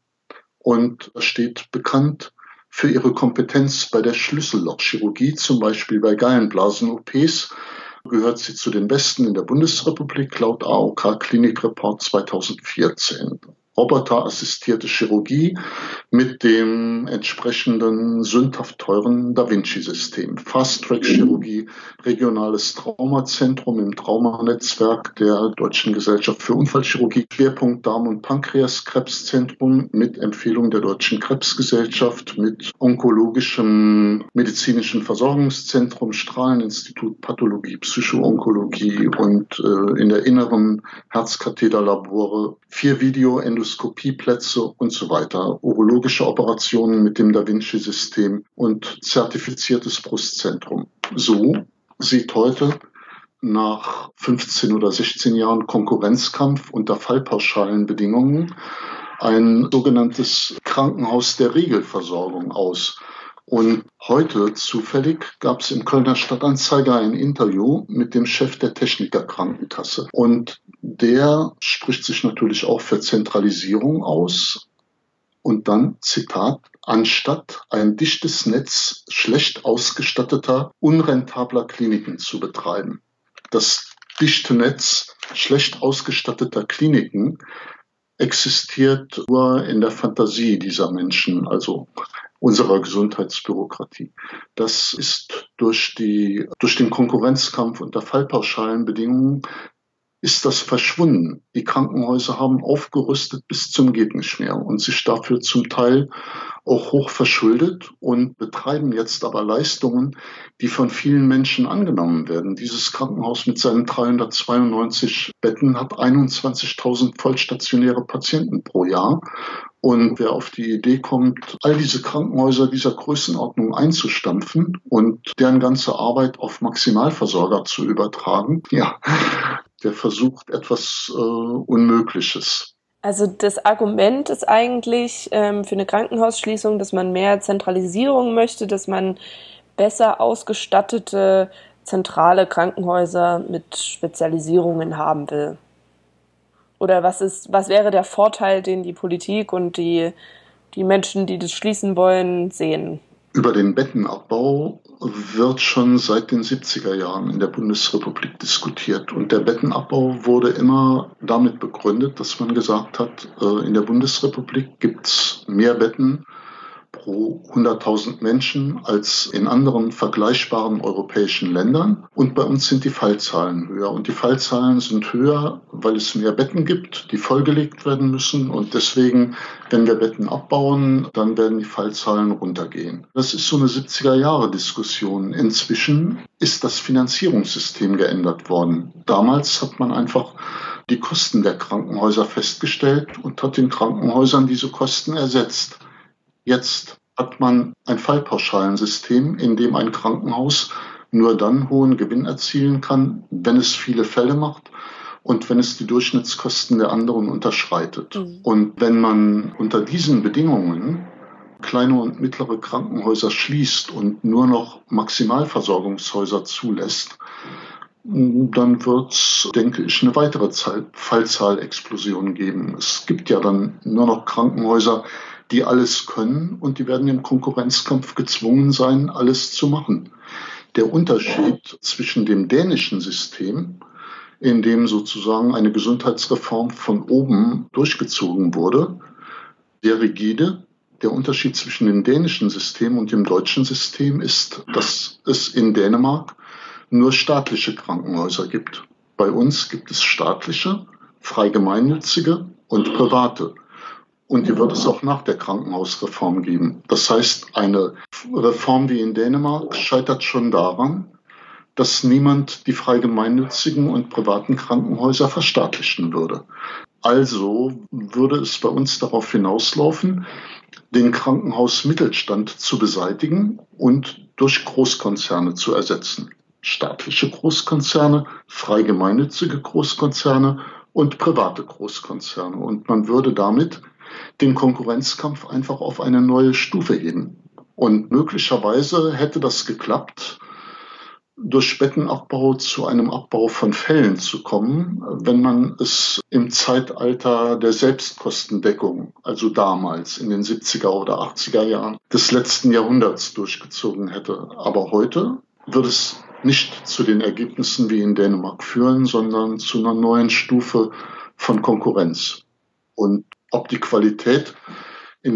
Und steht bekannt für ihre Kompetenz bei der Schlüssellochchirurgie, zum Beispiel bei Gallenblasen-O Ps, gehört sie zu den besten in der Bundesrepublik laut A O K-Klinikreport zweitausendvierzehn. Roboterassistierte Chirurgie mit dem entsprechenden sündhaft teuren Da Vinci-System. Fast-Track-Chirurgie, regionales Traumazentrum im Traumanetzwerk der Deutschen Gesellschaft für Unfallchirurgie, Schwerpunkt Darm- und Pankreaskrebszentrum mit Empfehlung der Deutschen Krebsgesellschaft, mit onkologischem medizinischen Versorgungszentrum, Strahleninstitut, Pathologie, Psychoonkologie und äh, in der inneren Herzkatheterlabore, vier Video Endoskopieplätze und so weiter, urologische Operationen mit dem Da Vinci-System und zertifiziertes Brustzentrum. So sieht heute nach fünfzehn oder sechzehn Jahren Konkurrenzkampf unter fallpauschalen Bedingungen ein sogenanntes Krankenhaus der Regelversorgung aus. Und heute zufällig gab es im Kölner Stadtanzeiger ein Interview mit dem Chef der Techniker-Krankenkasse. Und der spricht sich natürlich auch für Zentralisierung aus. Und dann, Zitat, anstatt ein dichtes Netz schlecht ausgestatteter, unrentabler Kliniken zu betreiben. Das dichte Netz schlecht ausgestatteter Kliniken existiert nur in der Fantasie dieser Menschen, also unserer Gesundheitsbürokratie. Das ist durch die, durch den Konkurrenzkampf unter Fallpauschalenbedingungen ist das verschwunden. Die Krankenhäuser haben aufgerüstet bis zum geht nicht mehr und sich dafür zum Teil auch hoch verschuldet und betreiben jetzt aber Leistungen, die von vielen Menschen angenommen werden. Dieses Krankenhaus mit seinen dreihundertzweiundneunzig Betten hat einundzwanzigtausend vollstationäre Patienten pro Jahr. Und wer auf die Idee kommt, all diese Krankenhäuser dieser Größenordnung einzustampfen und deren ganze Arbeit auf Maximalversorger zu übertragen, ja, der versucht etwas äh, Unmögliches. Also das Argument ist eigentlich ähm, für eine Krankenhausschließung, dass man mehr Zentralisierung möchte, dass man besser ausgestattete zentrale Krankenhäuser mit Spezialisierungen haben will. Oder was ist, was wäre der Vorteil, den die Politik und die, die Menschen, die das schließen wollen, sehen? Über den Bettenabbau wird schon seit den siebziger Jahren in der Bundesrepublik diskutiert. Und der Bettenabbau wurde immer damit begründet, dass man gesagt hat, in der Bundesrepublik gibt es mehr Betten pro hunderttausend Menschen als in anderen vergleichbaren europäischen Ländern. Und bei uns sind die Fallzahlen höher. Und die Fallzahlen sind höher, weil es mehr Betten gibt, die vollgelegt werden müssen. Und deswegen, wenn wir Betten abbauen, dann werden die Fallzahlen runtergehen. Das ist so eine siebziger-Jahre-Diskussion. Inzwischen ist das Finanzierungssystem geändert worden. Damals hat man einfach die Kosten der Krankenhäuser festgestellt und hat den Krankenhäusern diese Kosten ersetzt. Jetzt hat man ein Fallpauschalensystem, in dem ein Krankenhaus nur dann hohen Gewinn erzielen kann, wenn es viele Fälle macht und wenn es die Durchschnittskosten der anderen unterschreitet. Mhm. Und wenn man unter diesen Bedingungen kleine und mittlere Krankenhäuser schließt und nur noch Maximalversorgungshäuser zulässt, dann wird es, denke ich, eine weitere Zahl, Fallzahlexplosion geben. Es gibt ja dann nur noch Krankenhäuser, die alles können und die werden im Konkurrenzkampf gezwungen sein, alles zu machen. Der Unterschied zwischen dem dänischen System, in dem sozusagen eine Gesundheitsreform von oben durchgezogen wurde, sehr rigide. Der Unterschied zwischen dem dänischen System und dem deutschen System ist, dass es in Dänemark nur staatliche Krankenhäuser gibt. Bei uns gibt es staatliche, frei gemeinnützige und private. Und die wird es auch nach der Krankenhausreform geben. Das heißt, eine Reform wie in Dänemark scheitert schon daran, dass niemand die frei gemeinnützigen und privaten Krankenhäuser verstaatlichen würde. Also würde es bei uns darauf hinauslaufen, den Krankenhausmittelstand zu beseitigen und durch Großkonzerne zu ersetzen. Staatliche Großkonzerne, frei gemeinnützige Großkonzerne und private Großkonzerne. Und man würde damit den Konkurrenzkampf einfach auf eine neue Stufe heben. Und möglicherweise hätte das geklappt, durch Bettenabbau zu einem Abbau von Fällen zu kommen, wenn man es im Zeitalter der Selbstkostendeckung, also damals in den siebziger oder achtziger Jahren des letzten Jahrhunderts durchgezogen hätte. Aber heute wird es nicht zu den Ergebnissen wie in Dänemark führen, sondern zu einer neuen Stufe von Konkurrenz. Und ob die Qualität in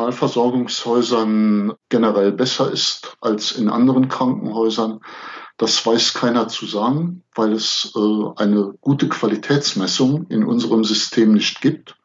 Maximalversorgungshäusern generell besser ist als in anderen Krankenhäusern, das weiß keiner zu sagen, weil es äh, eine gute Qualitätsmessung in unserem System nicht gibt.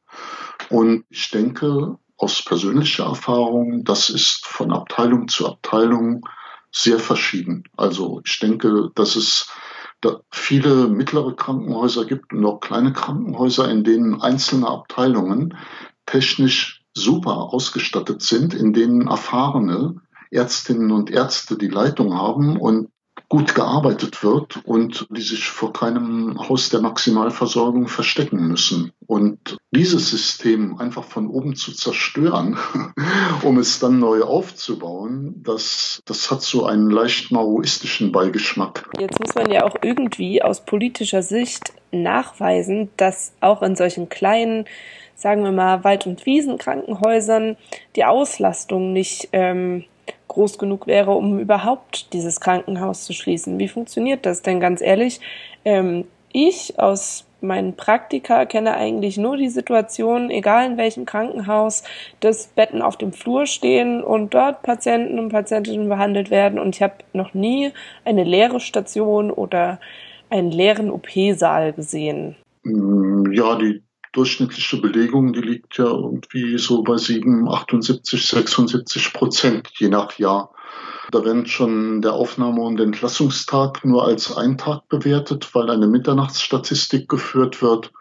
Und ich denke, aus persönlicher Erfahrung, das ist von Abteilung zu Abteilung sehr verschieden. Also ich denke, dass es da viele mittlere Krankenhäuser gibt und auch kleine Krankenhäuser, in denen einzelne Abteilungen technisch super ausgestattet sind, in denen erfahrene Ärztinnen und Ärzte die Leitung haben und gut gearbeitet wird und die sich vor keinem Haus der Maximalversorgung verstecken müssen. Und dieses System einfach von oben zu zerstören, um es dann neu aufzubauen, das, das hat so einen leicht maoistischen Beigeschmack. Jetzt muss man ja auch irgendwie aus politischer Sicht nachweisen, dass auch in solchen kleinen, sagen wir mal, Wald- und Wiesenkrankenhäusern die Auslastung nicht ähm, groß genug wäre, um überhaupt dieses Krankenhaus zu schließen. Wie funktioniert das denn, ganz ehrlich? Ähm, ich aus meinen Praktika kenne eigentlich nur die Situation, egal in welchem Krankenhaus, dass Betten auf dem Flur stehen und dort Patienten und Patientinnen behandelt werden. Und ich habe noch nie eine leere Station oder einen leeren O P-Saal gesehen. Ja, die durchschnittliche Belegung, die liegt ja irgendwie so bei sieben, achtundsiebzig, sechsundsiebzig Prozent je nach Jahr. Da wird schon der Aufnahme- und Entlassungstag nur als ein Tag bewertet, weil eine Mitternachtsstatistik geführt wird.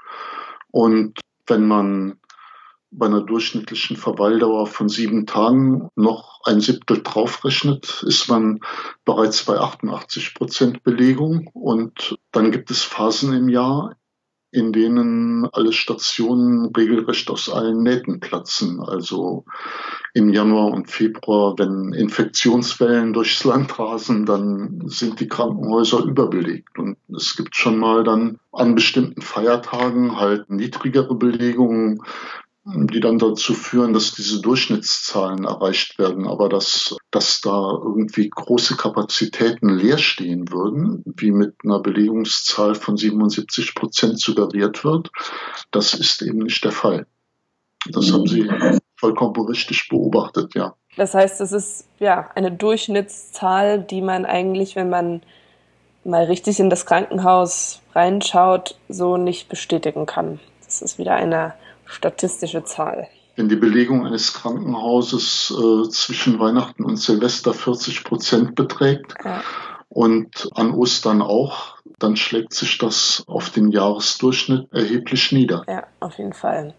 Und wenn man bei einer durchschnittlichen Verweildauer von sieben Tagen noch ein Siebtel draufrechnet, ist man bereits bei achtundachtzig Prozent Belegung. Und dann gibt es Phasen im Jahr, in denen alle Stationen regelrecht aus allen Nähten platzen. Also im Januar und Februar, wenn Infektionswellen durchs Land rasen, dann sind die Krankenhäuser überbelegt. Und es gibt schon mal dann an bestimmten Feiertagen halt niedrigere Belegungen, die dann dazu führen, dass diese Durchschnittszahlen erreicht werden. Aber dass, dass da irgendwie große Kapazitäten leer stehen würden, wie mit einer Belegungszahl von siebenundsiebzig Prozent suggeriert wird, das ist eben nicht der Fall. Das haben Sie vollkommen richtig beobachtet, ja. Das heißt, es ist ja eine Durchschnittszahl, die man eigentlich, wenn man mal richtig in das Krankenhaus reinschaut, so nicht bestätigen kann. Das ist wieder eine statistische Zahl. Wenn die Belegung eines Krankenhauses äh, zwischen Weihnachten und Silvester vierzig Prozent beträgt, ja, und an Ostern auch, dann schlägt sich das auf den Jahresdurchschnitt erheblich nieder. Ja, auf jeden Fall.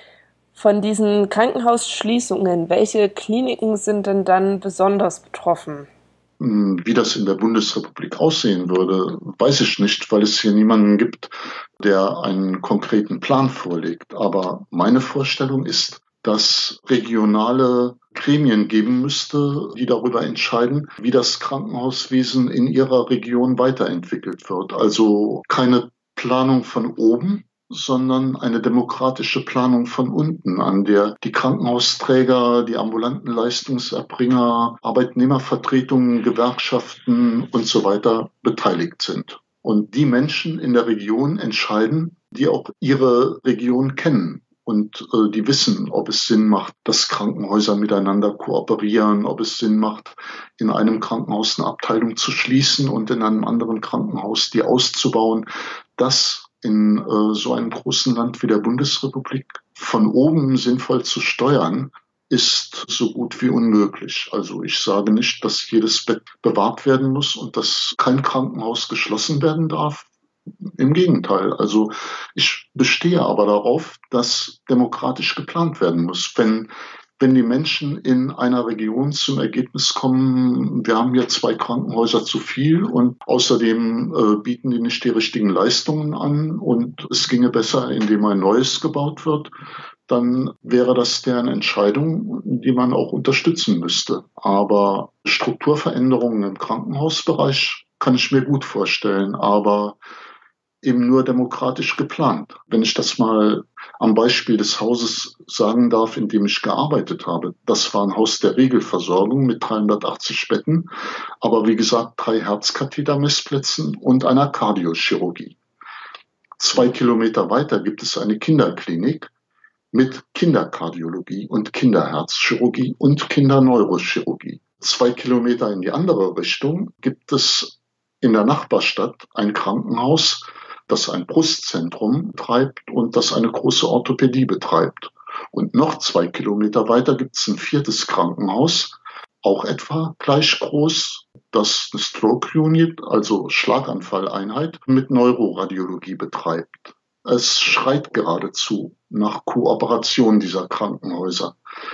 Von diesen Krankenhausschließungen, welche Kliniken sind denn dann besonders betroffen? Wie das in der Bundesrepublik aussehen würde, weiß ich nicht, weil es hier niemanden gibt, der einen konkreten Plan vorlegt. Aber meine Vorstellung ist, dass regionale Gremien geben müsste, die darüber entscheiden, wie das Krankenhauswesen in ihrer Region weiterentwickelt wird. Also keine Planung von oben, sondern eine demokratische Planung von unten, an der die Krankenhausträger, die ambulanten Leistungserbringer, Arbeitnehmervertretungen, Gewerkschaften und so weiter beteiligt sind. Und die Menschen in der Region entscheiden, die auch ihre Region kennen und äh, die wissen, ob es Sinn macht, dass Krankenhäuser miteinander kooperieren, ob es Sinn macht, in einem Krankenhaus eine Abteilung zu schließen und in einem anderen Krankenhaus die auszubauen. Das in äh, so einem großen Land wie der Bundesrepublik von oben sinnvoll zu steuern, ist so gut wie unmöglich. Also ich sage nicht, dass jedes Bett bewahrt werden muss und dass kein Krankenhaus geschlossen werden darf. Im Gegenteil. Also ich bestehe aber darauf, dass demokratisch geplant werden muss. Wenn Wenn die Menschen in einer Region zum Ergebnis kommen, wir haben hier zwei Krankenhäuser zu viel und außerdem äh, bieten die nicht die richtigen Leistungen an und es ginge besser, indem ein neues gebaut wird, dann wäre das deren Entscheidung, die man auch unterstützen müsste. Aber Strukturveränderungen im Krankenhausbereich kann ich mir gut vorstellen, aber eben nur demokratisch geplant. Wenn ich das mal am Beispiel des Hauses sagen darf, in dem ich gearbeitet habe. Das war ein Haus der Regelversorgung mit dreihundertachtzig Betten, aber wie gesagt drei Herzkathetermessplätzen und einer Kardiochirurgie. Zwei Kilometer weiter gibt es eine Kinderklinik mit Kinderkardiologie und Kinderherzchirurgie und Kinderneurochirurgie. Zwei Kilometer in die andere Richtung gibt es in der Nachbarstadt ein Krankenhaus, das ein Brustzentrum betreibt und das eine große Orthopädie betreibt. Und noch zwei Kilometer weiter gibt es ein viertes Krankenhaus, auch etwa gleich groß, das eine Stroke Unit, also Schlaganfalleinheit, mit Neuroradiologie betreibt. Es schreit geradezu nach Kooperation dieser Krankenhäuser.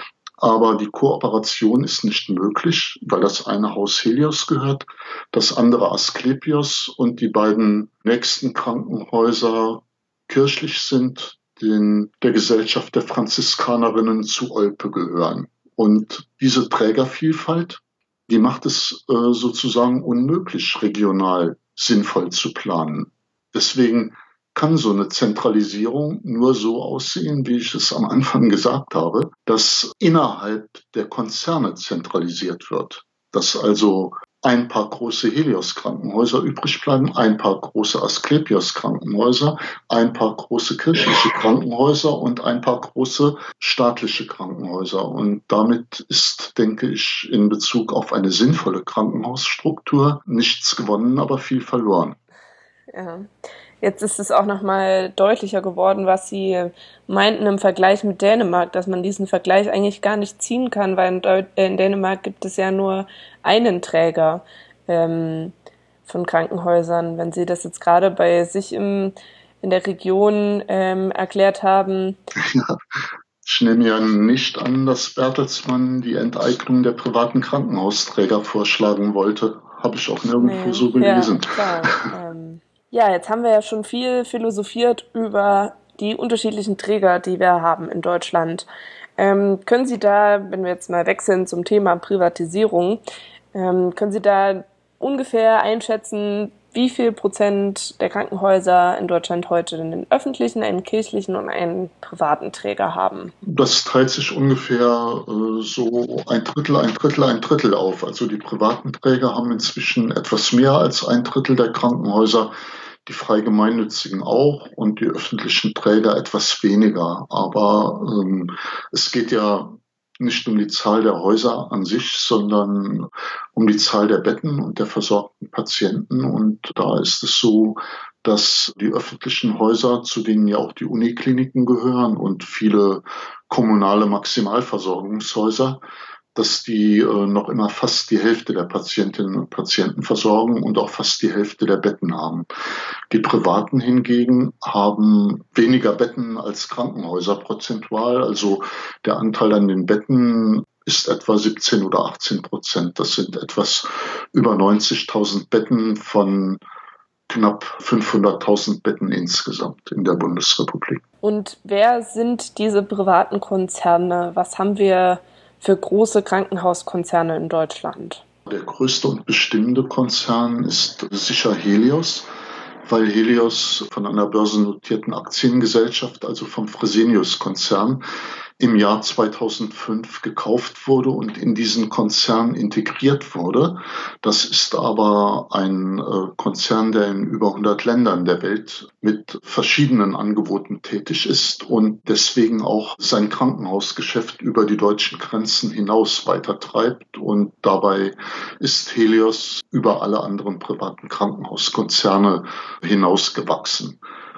aber die Kooperation ist nicht möglich, weil das eine Haus Helios gehört, das andere Asklepios und die beiden nächsten Krankenhäuser kirchlich sind, den der Gesellschaft der Franziskanerinnen zu Olpe gehören. Und diese Trägervielfalt, die macht es äh, sozusagen unmöglich, regional sinnvoll zu planen. Deswegen kann so eine Zentralisierung nur so aussehen, wie ich es am Anfang gesagt habe, dass innerhalb der Konzerne zentralisiert wird. Dass also ein paar große Helios-Krankenhäuser übrig bleiben, ein paar große Asklepios-Krankenhäuser, ein paar große kirchliche Krankenhäuser und ein paar große staatliche Krankenhäuser. Und damit ist, denke ich, in Bezug auf eine sinnvolle Krankenhausstruktur nichts gewonnen, aber viel verloren. Ja. Jetzt ist es auch nochmal deutlicher geworden, was Sie meinten im Vergleich mit Dänemark, dass man diesen Vergleich eigentlich gar nicht ziehen kann, weil in, Deu- in Dänemark gibt es ja nur einen Träger ähm, von Krankenhäusern. Wenn Sie das jetzt gerade bei sich im, in der Region ähm, erklärt haben. Ja, ich nehme ja nicht an, dass Bertelsmann die Enteignung der privaten Krankenhausträger vorschlagen wollte. Habe ich auch nirgendwo Nee, so gelesen. Ja, klar. ähm, Ja, jetzt haben wir ja schon viel philosophiert über die unterschiedlichen Träger, die wir haben in Deutschland. Ähm, können Sie da, wenn wir jetzt mal wechseln zum Thema Privatisierung, ähm, können Sie da ungefähr einschätzen, wie viel Prozent der Krankenhäuser in Deutschland heute einen öffentlichen, einen kirchlichen und einen privaten Träger haben? Das teilt sich ungefähr äh, so ein Drittel, ein Drittel, ein Drittel auf. Also die privaten Träger haben inzwischen etwas mehr als ein Drittel der Krankenhäuser, die frei gemeinnützigen auch und die öffentlichen Träger etwas weniger. Aber ähm, es geht ja nicht um die Zahl der Häuser an sich, sondern um die Zahl der Betten und der versorgten Patienten. Und da ist es so, dass die öffentlichen Häuser, zu denen ja auch die Unikliniken gehören und viele kommunale Maximalversorgungshäuser, dass die äh, noch immer fast die Hälfte der Patientinnen und Patienten versorgen und auch fast die Hälfte der Betten haben. Die Privaten hingegen haben weniger Betten als Krankenhäuser prozentual. Also der Anteil an den Betten ist etwa siebzehn oder achtzehn Prozent. Das sind etwas über neunzigtausend Betten von knapp fünfhunderttausend Betten insgesamt in der Bundesrepublik. Und wer sind diese privaten Konzerne? Was haben wir für große Krankenhauskonzerne in Deutschland? Der größte und bestimmende Konzern ist sicher Helios, weil Helios von einer börsennotierten Aktiengesellschaft, also vom Fresenius-Konzern, im Jahr zweitausendfünf gekauft wurde und in diesen Konzern integriert wurde. Das ist aber ein äh, Konzern, der in über hundert Ländern der Welt mit verschiedenen Angeboten tätig ist und deswegen auch sein Krankenhausgeschäft über die deutschen Grenzen hinaus weitertreibt. Und dabei ist Helios über alle anderen privaten Krankenhauskonzerne hinausgewachsen.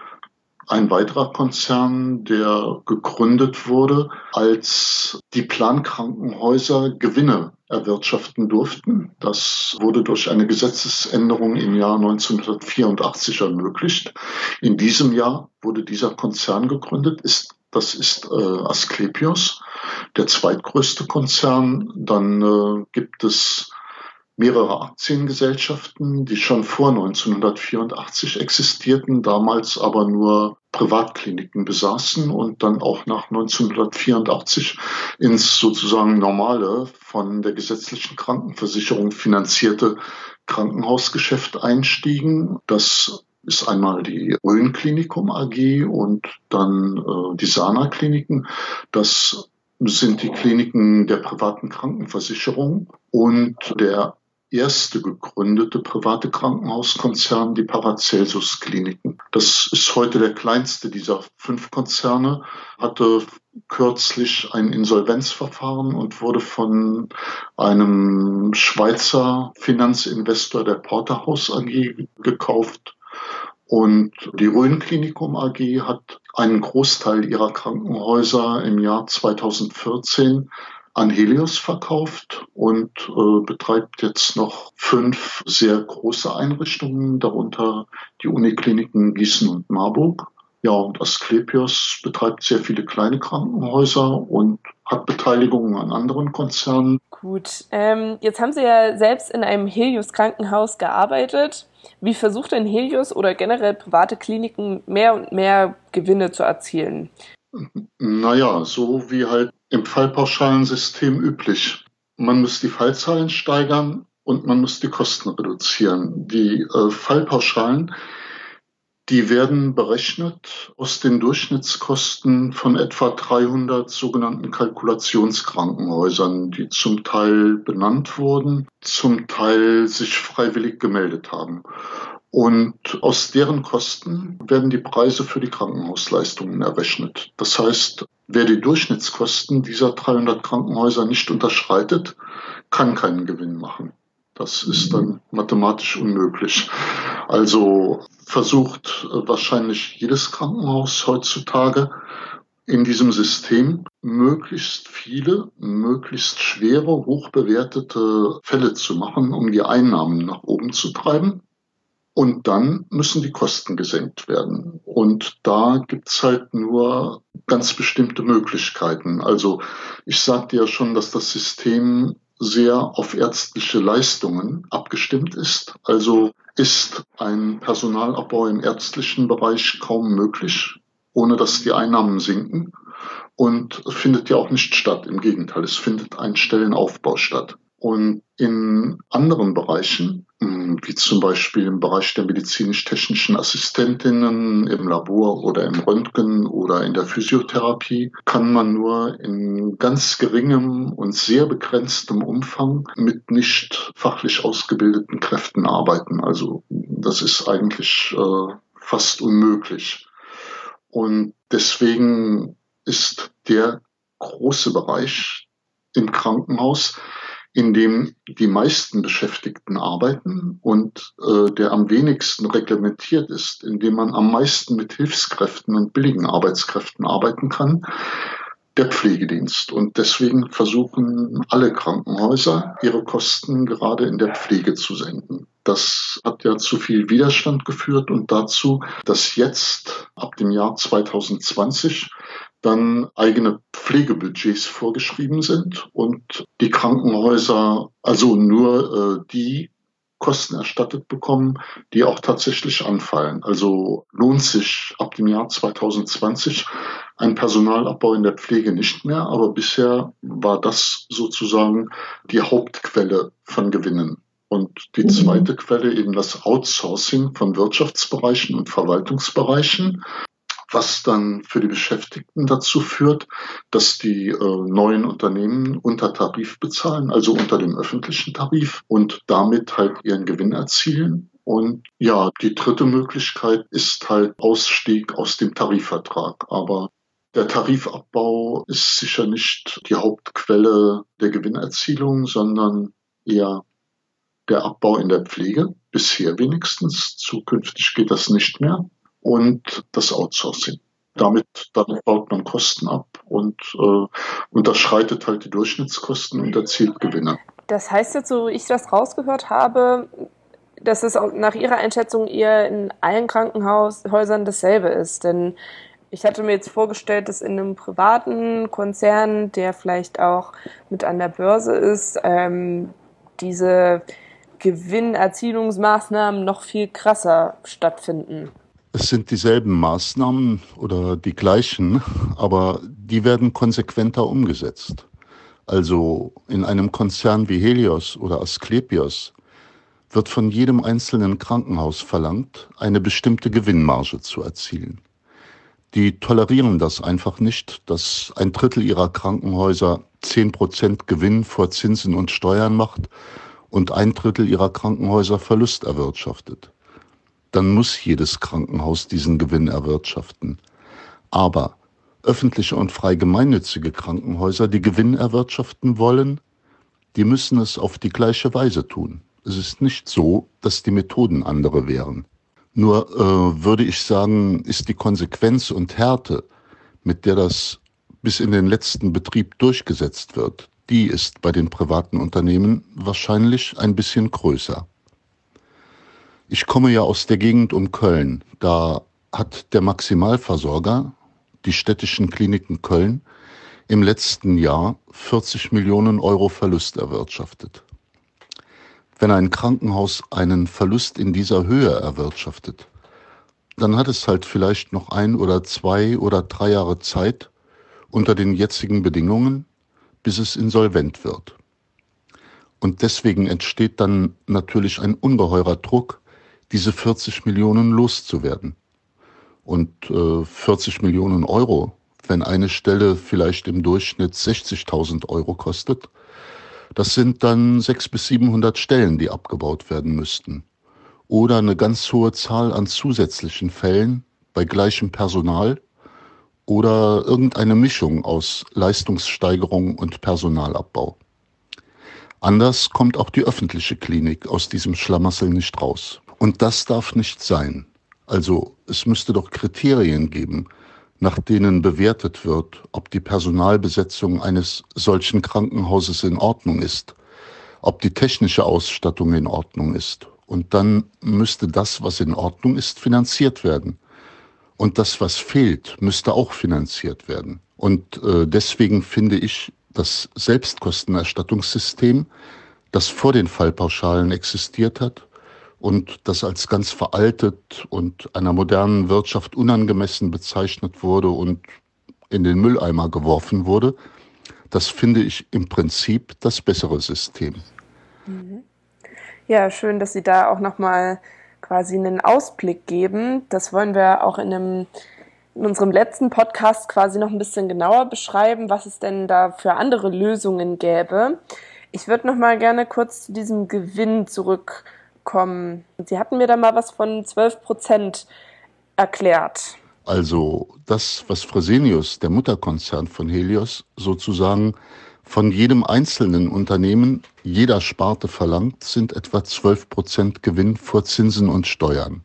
Ein weiterer Konzern, der gegründet wurde, als die Plankrankenhäuser Gewinne erwirtschaften durften. Das wurde durch eine Gesetzesänderung im Jahr neunzehnhundertvierundachtzig ermöglicht. In diesem Jahr wurde dieser Konzern gegründet. Ist, das ist äh, Asklepios, der zweitgrößte Konzern. Dann äh, gibt es mehrere Aktiengesellschaften, die schon vor neunzehnhundertvierundachtzig existierten, damals aber nur Privatkliniken besaßen und dann auch nach neunzehnhundertvierundachtzig ins sozusagen normale, von der gesetzlichen Krankenversicherung finanzierte Krankenhausgeschäft einstiegen. Das ist einmal die Rhön-Klinikum A G und dann äh, die Sana-Kliniken. Das sind die Kliniken der privaten Krankenversicherung und der erste gegründete private Krankenhauskonzern, die Paracelsus-Kliniken. Das ist heute der kleinste dieser fünf Konzerne, hatte kürzlich ein Insolvenzverfahren und wurde von einem Schweizer Finanzinvestor, der Porterhouse A G, gekauft. Und die Rhön-Klinikum A G hat einen Großteil ihrer Krankenhäuser im Jahr zweitausendvierzehn an Helios verkauft und äh, betreibt jetzt noch fünf sehr große Einrichtungen, darunter die Unikliniken Gießen und Marburg. Ja, und Asklepios betreibt sehr viele kleine Krankenhäuser und hat Beteiligungen an anderen Konzernen. Gut, ähm, jetzt haben Sie ja selbst in einem Helios-Krankenhaus gearbeitet. Wie versucht denn Helios oder generell private Kliniken mehr und mehr Gewinne zu erzielen? Naja, so wie halt im Fallpauschalensystem üblich. Man muss die Fallzahlen steigern und man muss die Kosten reduzieren. Die äh, Fallpauschalen, die werden berechnet aus den Durchschnittskosten von etwa dreihundert sogenannten Kalkulationskrankenhäusern, die zum Teil benannt wurden, zum Teil sich freiwillig gemeldet haben. Und aus deren Kosten werden die Preise für die Krankenhausleistungen errechnet. Das heißt, wer die Durchschnittskosten dieser dreihundert Krankenhäuser nicht unterschreitet, kann keinen Gewinn machen. Das ist dann mathematisch unmöglich. Also versucht wahrscheinlich jedes Krankenhaus heutzutage in diesem System möglichst viele, möglichst schwere, hochbewertete Fälle zu machen, um die Einnahmen nach oben zu treiben. Und dann müssen die Kosten gesenkt werden. Und da gibt's halt nur ganz bestimmte Möglichkeiten. Also ich sagte ja schon, dass das System sehr auf ärztliche Leistungen abgestimmt ist. Also ist ein Personalabbau im ärztlichen Bereich kaum möglich, ohne dass die Einnahmen sinken. Und findet ja auch nicht statt. Im Gegenteil, es findet ein Stellenaufbau statt. Und in anderen Bereichen, wie zum Beispiel im Bereich der medizinisch-technischen Assistentinnen im Labor oder im Röntgen oder in der Physiotherapie, kann man nur in ganz geringem und sehr begrenztem Umfang mit nicht fachlich ausgebildeten Kräften arbeiten. Also das ist eigentlich äh, fast unmöglich. Und deswegen ist der große Bereich im Krankenhaus, in dem die meisten Beschäftigten arbeiten und äh, der am wenigsten reglementiert ist, in dem man am meisten mit Hilfskräften und billigen Arbeitskräften arbeiten kann, der Pflegedienst. Und deswegen versuchen alle Krankenhäuser, ihre Kosten gerade in der Pflege zu senken. Das hat ja zu viel Widerstand geführt und dazu, dass jetzt ab dem Jahr zwanzig zwanzig dann eigene Pflegebudgets vorgeschrieben sind und die Krankenhäuser also nur äh, die Kosten erstattet bekommen, die auch tatsächlich anfallen. Also lohnt sich ab dem Jahr zwanzig zwanzig ein Personalabbau in der Pflege nicht mehr, aber bisher war das sozusagen die Hauptquelle von Gewinnen. Und die zweite Quelle eben das Outsourcing von Wirtschaftsbereichen und Verwaltungsbereichen, was dann für die Beschäftigten dazu führt, dass die äh, neuen Unternehmen unter Tarif bezahlen, also unter dem öffentlichen Tarif und damit halt ihren Gewinn erzielen. Und ja, die dritte Möglichkeit ist halt Ausstieg aus dem Tarifvertrag. Aber der Tarifabbau ist sicher nicht die Hauptquelle der Gewinnerzielung, sondern eher der Abbau in der Pflege, bisher wenigstens. Zukünftig geht das nicht mehr. Und das Outsourcing. Damit, damit baut man Kosten ab und äh, unterschreitet halt die Durchschnittskosten und erzielt Gewinne. Das heißt jetzt, so wie ich das rausgehört habe, dass es auch nach Ihrer Einschätzung eher in allen Krankenhäusern dasselbe ist. Denn ich hatte mir jetzt vorgestellt, dass in einem privaten Konzern, der vielleicht auch mit an der Börse ist, ähm, diese Gewinnerzielungsmaßnahmen noch viel krasser stattfinden. Es sind dieselben Maßnahmen oder die gleichen, aber die werden konsequenter umgesetzt. Also in einem Konzern wie Helios oder Asklepios wird von jedem einzelnen Krankenhaus verlangt, eine bestimmte Gewinnmarge zu erzielen. Die tolerieren das einfach nicht, dass ein Drittel ihrer Krankenhäuser zehn Prozent Gewinn vor Zinsen und Steuern macht und ein Drittel ihrer Krankenhäuser Verlust erwirtschaftet. Dann muss jedes Krankenhaus diesen Gewinn erwirtschaften. Aber öffentliche und frei gemeinnützige Krankenhäuser, die Gewinn erwirtschaften wollen, die müssen es auf die gleiche Weise tun. Es ist nicht so, dass die Methoden andere wären. Nur äh, würde ich sagen, ist die Konsequenz und Härte, mit der das bis in den letzten Betrieb durchgesetzt wird, die ist bei den privaten Unternehmen wahrscheinlich ein bisschen größer. Ich komme ja aus der Gegend um Köln. Da hat der Maximalversorger, die städtischen Kliniken Köln, im letzten Jahr vierzig Millionen Euro Verlust erwirtschaftet. Wenn ein Krankenhaus einen Verlust in dieser Höhe erwirtschaftet, dann hat es halt vielleicht noch ein oder zwei oder drei Jahre Zeit unter den jetzigen Bedingungen, bis es insolvent wird. Und deswegen entsteht dann natürlich ein ungeheurer Druck, diese vierzig Millionen loszuwerden. Und äh, vierzig Millionen Euro, wenn eine Stelle vielleicht im Durchschnitt sechzigtausend Euro kostet, das sind dann sechshundert bis siebenhundert Stellen, die abgebaut werden müssten. Oder eine ganz hohe Zahl an zusätzlichen Fällen bei gleichem Personal oder irgendeine Mischung aus Leistungssteigerung und Personalabbau. Anders kommt auch die öffentliche Klinik aus diesem Schlamassel nicht raus. Und das darf nicht sein. Also es müsste doch Kriterien geben, nach denen bewertet wird, ob die Personalbesetzung eines solchen Krankenhauses in Ordnung ist, ob die technische Ausstattung in Ordnung ist. Und dann müsste das, was in Ordnung ist, finanziert werden. Und das, was fehlt, müsste auch finanziert werden. Und äh, deswegen finde ich das Selbstkostenerstattungssystem, das vor den Fallpauschalen existiert hat und das als ganz veraltet und einer modernen Wirtschaft unangemessen bezeichnet wurde und in den Mülleimer geworfen wurde, das finde ich im Prinzip das bessere System. Mhm. Ja, schön, dass Sie da auch nochmal quasi einen Ausblick geben. Das wollen wir auch in, einem, in unserem letzten Podcast quasi noch ein bisschen genauer beschreiben, was es denn da für andere Lösungen gäbe. Ich würde nochmal gerne kurz zu diesem Gewinn zurückkommen. Sie hatten mir da mal was von zwölf Prozent erklärt. Also das, was Fresenius, der Mutterkonzern von Helios, sozusagen von jedem einzelnen Unternehmen, jeder Sparte verlangt, sind etwa zwölf Prozent Gewinn vor Zinsen und Steuern.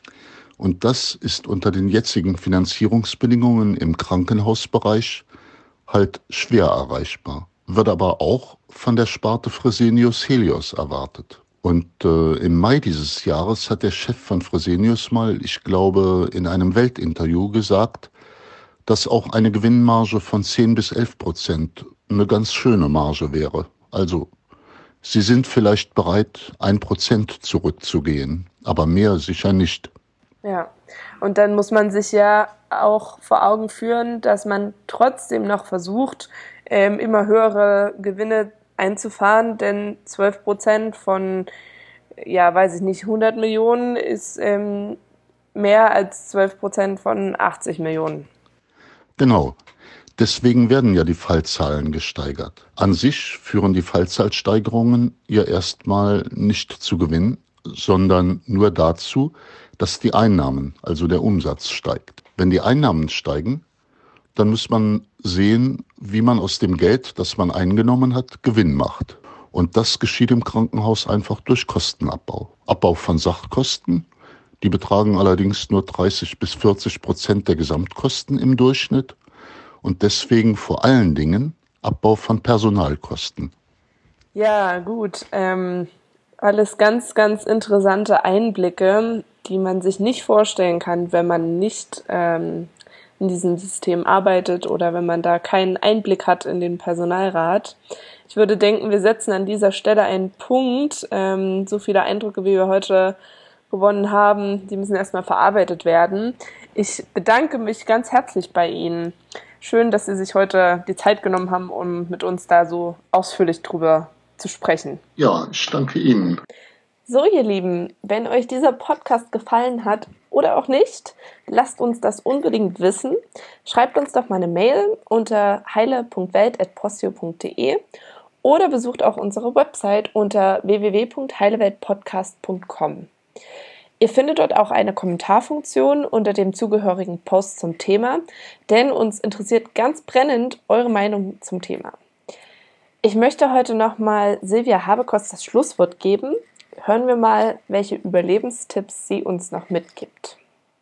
Und das ist unter den jetzigen Finanzierungsbedingungen im Krankenhausbereich halt schwer erreichbar, wird aber auch von der Sparte Fresenius Helios erwartet. Und äh, im Mai dieses Jahres hat der Chef von Fresenius mal, ich glaube, in einem Weltinterview gesagt, dass auch eine Gewinnmarge von zehn bis elf Prozent eine ganz schöne Marge wäre. Also sie sind vielleicht bereit, ein Prozent zurückzugehen, aber mehr sicher nicht. Ja, und dann muss man sich ja auch vor Augen führen, dass man trotzdem noch versucht, ähm, immer höhere Gewinne einzufahren, denn zwölf Prozent von, ja, weiß ich nicht, hundert Millionen ist ähm, mehr als zwölf Prozent von achtzig Millionen. Genau. Deswegen werden ja die Fallzahlen gesteigert. An sich führen die Fallzahlsteigerungen ja erstmal nicht zu Gewinn, sondern nur dazu, dass die Einnahmen, also der Umsatz, steigt. Wenn die Einnahmen steigen, dann muss man sehen, wie man aus dem Geld, das man eingenommen hat, Gewinn macht. Und das geschieht im Krankenhaus einfach durch Kostenabbau. Abbau von Sachkosten, die betragen allerdings nur dreißig bis vierzig Prozent der Gesamtkosten im Durchschnitt. Und deswegen vor allen Dingen Abbau von Personalkosten. Ja, gut. Ähm, alles ganz, ganz interessante Einblicke, die man sich nicht vorstellen kann, wenn man nicht ähm, in diesem System arbeitet oder wenn man da keinen Einblick hat in den Personalrat. Ich würde denken, wir setzen an dieser Stelle einen Punkt. Ähm, so viele Eindrücke, wie wir heute gewonnen haben, die müssen erstmal verarbeitet werden. Ich bedanke mich ganz herzlich bei Ihnen. Schön, dass Sie sich heute die Zeit genommen haben, um mit uns da so ausführlich drüber zu sprechen. Ja, ich danke Ihnen. So, ihr Lieben, wenn euch dieser Podcast gefallen hat oder auch nicht, lasst uns das unbedingt wissen. Schreibt uns doch mal eine Mail unter heile punkt welt at postio punkt de oder besucht auch unsere Website unter w w w punkt heileweltpodcast punkt com. Ihr findet dort auch eine Kommentarfunktion unter dem zugehörigen Post zum Thema, denn uns interessiert ganz brennend eure Meinung zum Thema. Ich möchte heute nochmal Silvia Habekos das Schlusswort geben. Hören wir mal, welche Überlebenstipps sie uns noch mitgibt.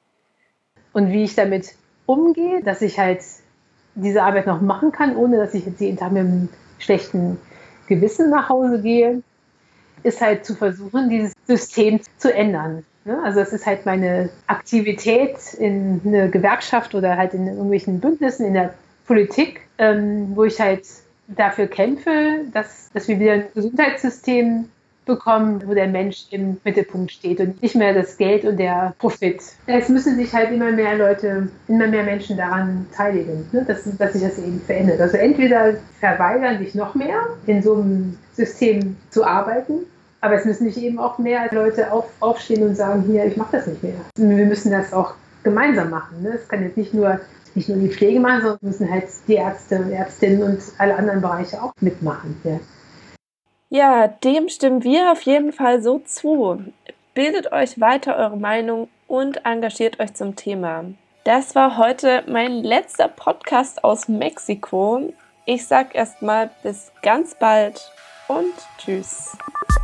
Und wie ich damit umgehe, dass ich halt diese Arbeit noch machen kann, ohne dass ich jetzt jeden Tag mit einem schlechten Gewissen nach Hause gehe, ist halt zu versuchen, dieses System zu ändern. Ne? Also es ist halt meine Aktivität in einer Gewerkschaft oder halt in irgendwelchen Bündnissen in der Politik, ähm, wo ich halt dafür kämpfe, dass, dass wir wieder ein Gesundheitssystem bekommen, wo der Mensch im Mittelpunkt steht und nicht mehr das Geld und der Profit. Es müssen sich halt immer mehr Leute, immer mehr Menschen daran beteiligen, ne? dass, dass sich das eben verändert. Also entweder verweigern sich noch mehr, in so einem System zu arbeiten, aber es müssen sich eben auch mehr Leute auf, aufstehen und sagen, hier, ich mache das nicht mehr. Wir müssen das auch gemeinsam machen. Ne? Es kann jetzt nicht nur, nicht nur die Pflege machen, sondern müssen halt die Ärzte und Ärztinnen und alle anderen Bereiche auch mitmachen. Ja. Ja, dem stimmen wir auf jeden Fall so zu. Bildet euch weiter eure Meinung und engagiert euch zum Thema. Das war heute mein letzter Podcast aus Mexiko. Ich sag erstmal bis ganz bald und tschüss.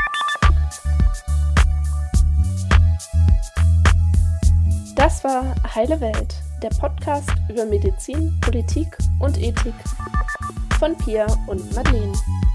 Das war Heile Welt, der Podcast über Medizin, Politik und Ethik von Pia und Madeleine.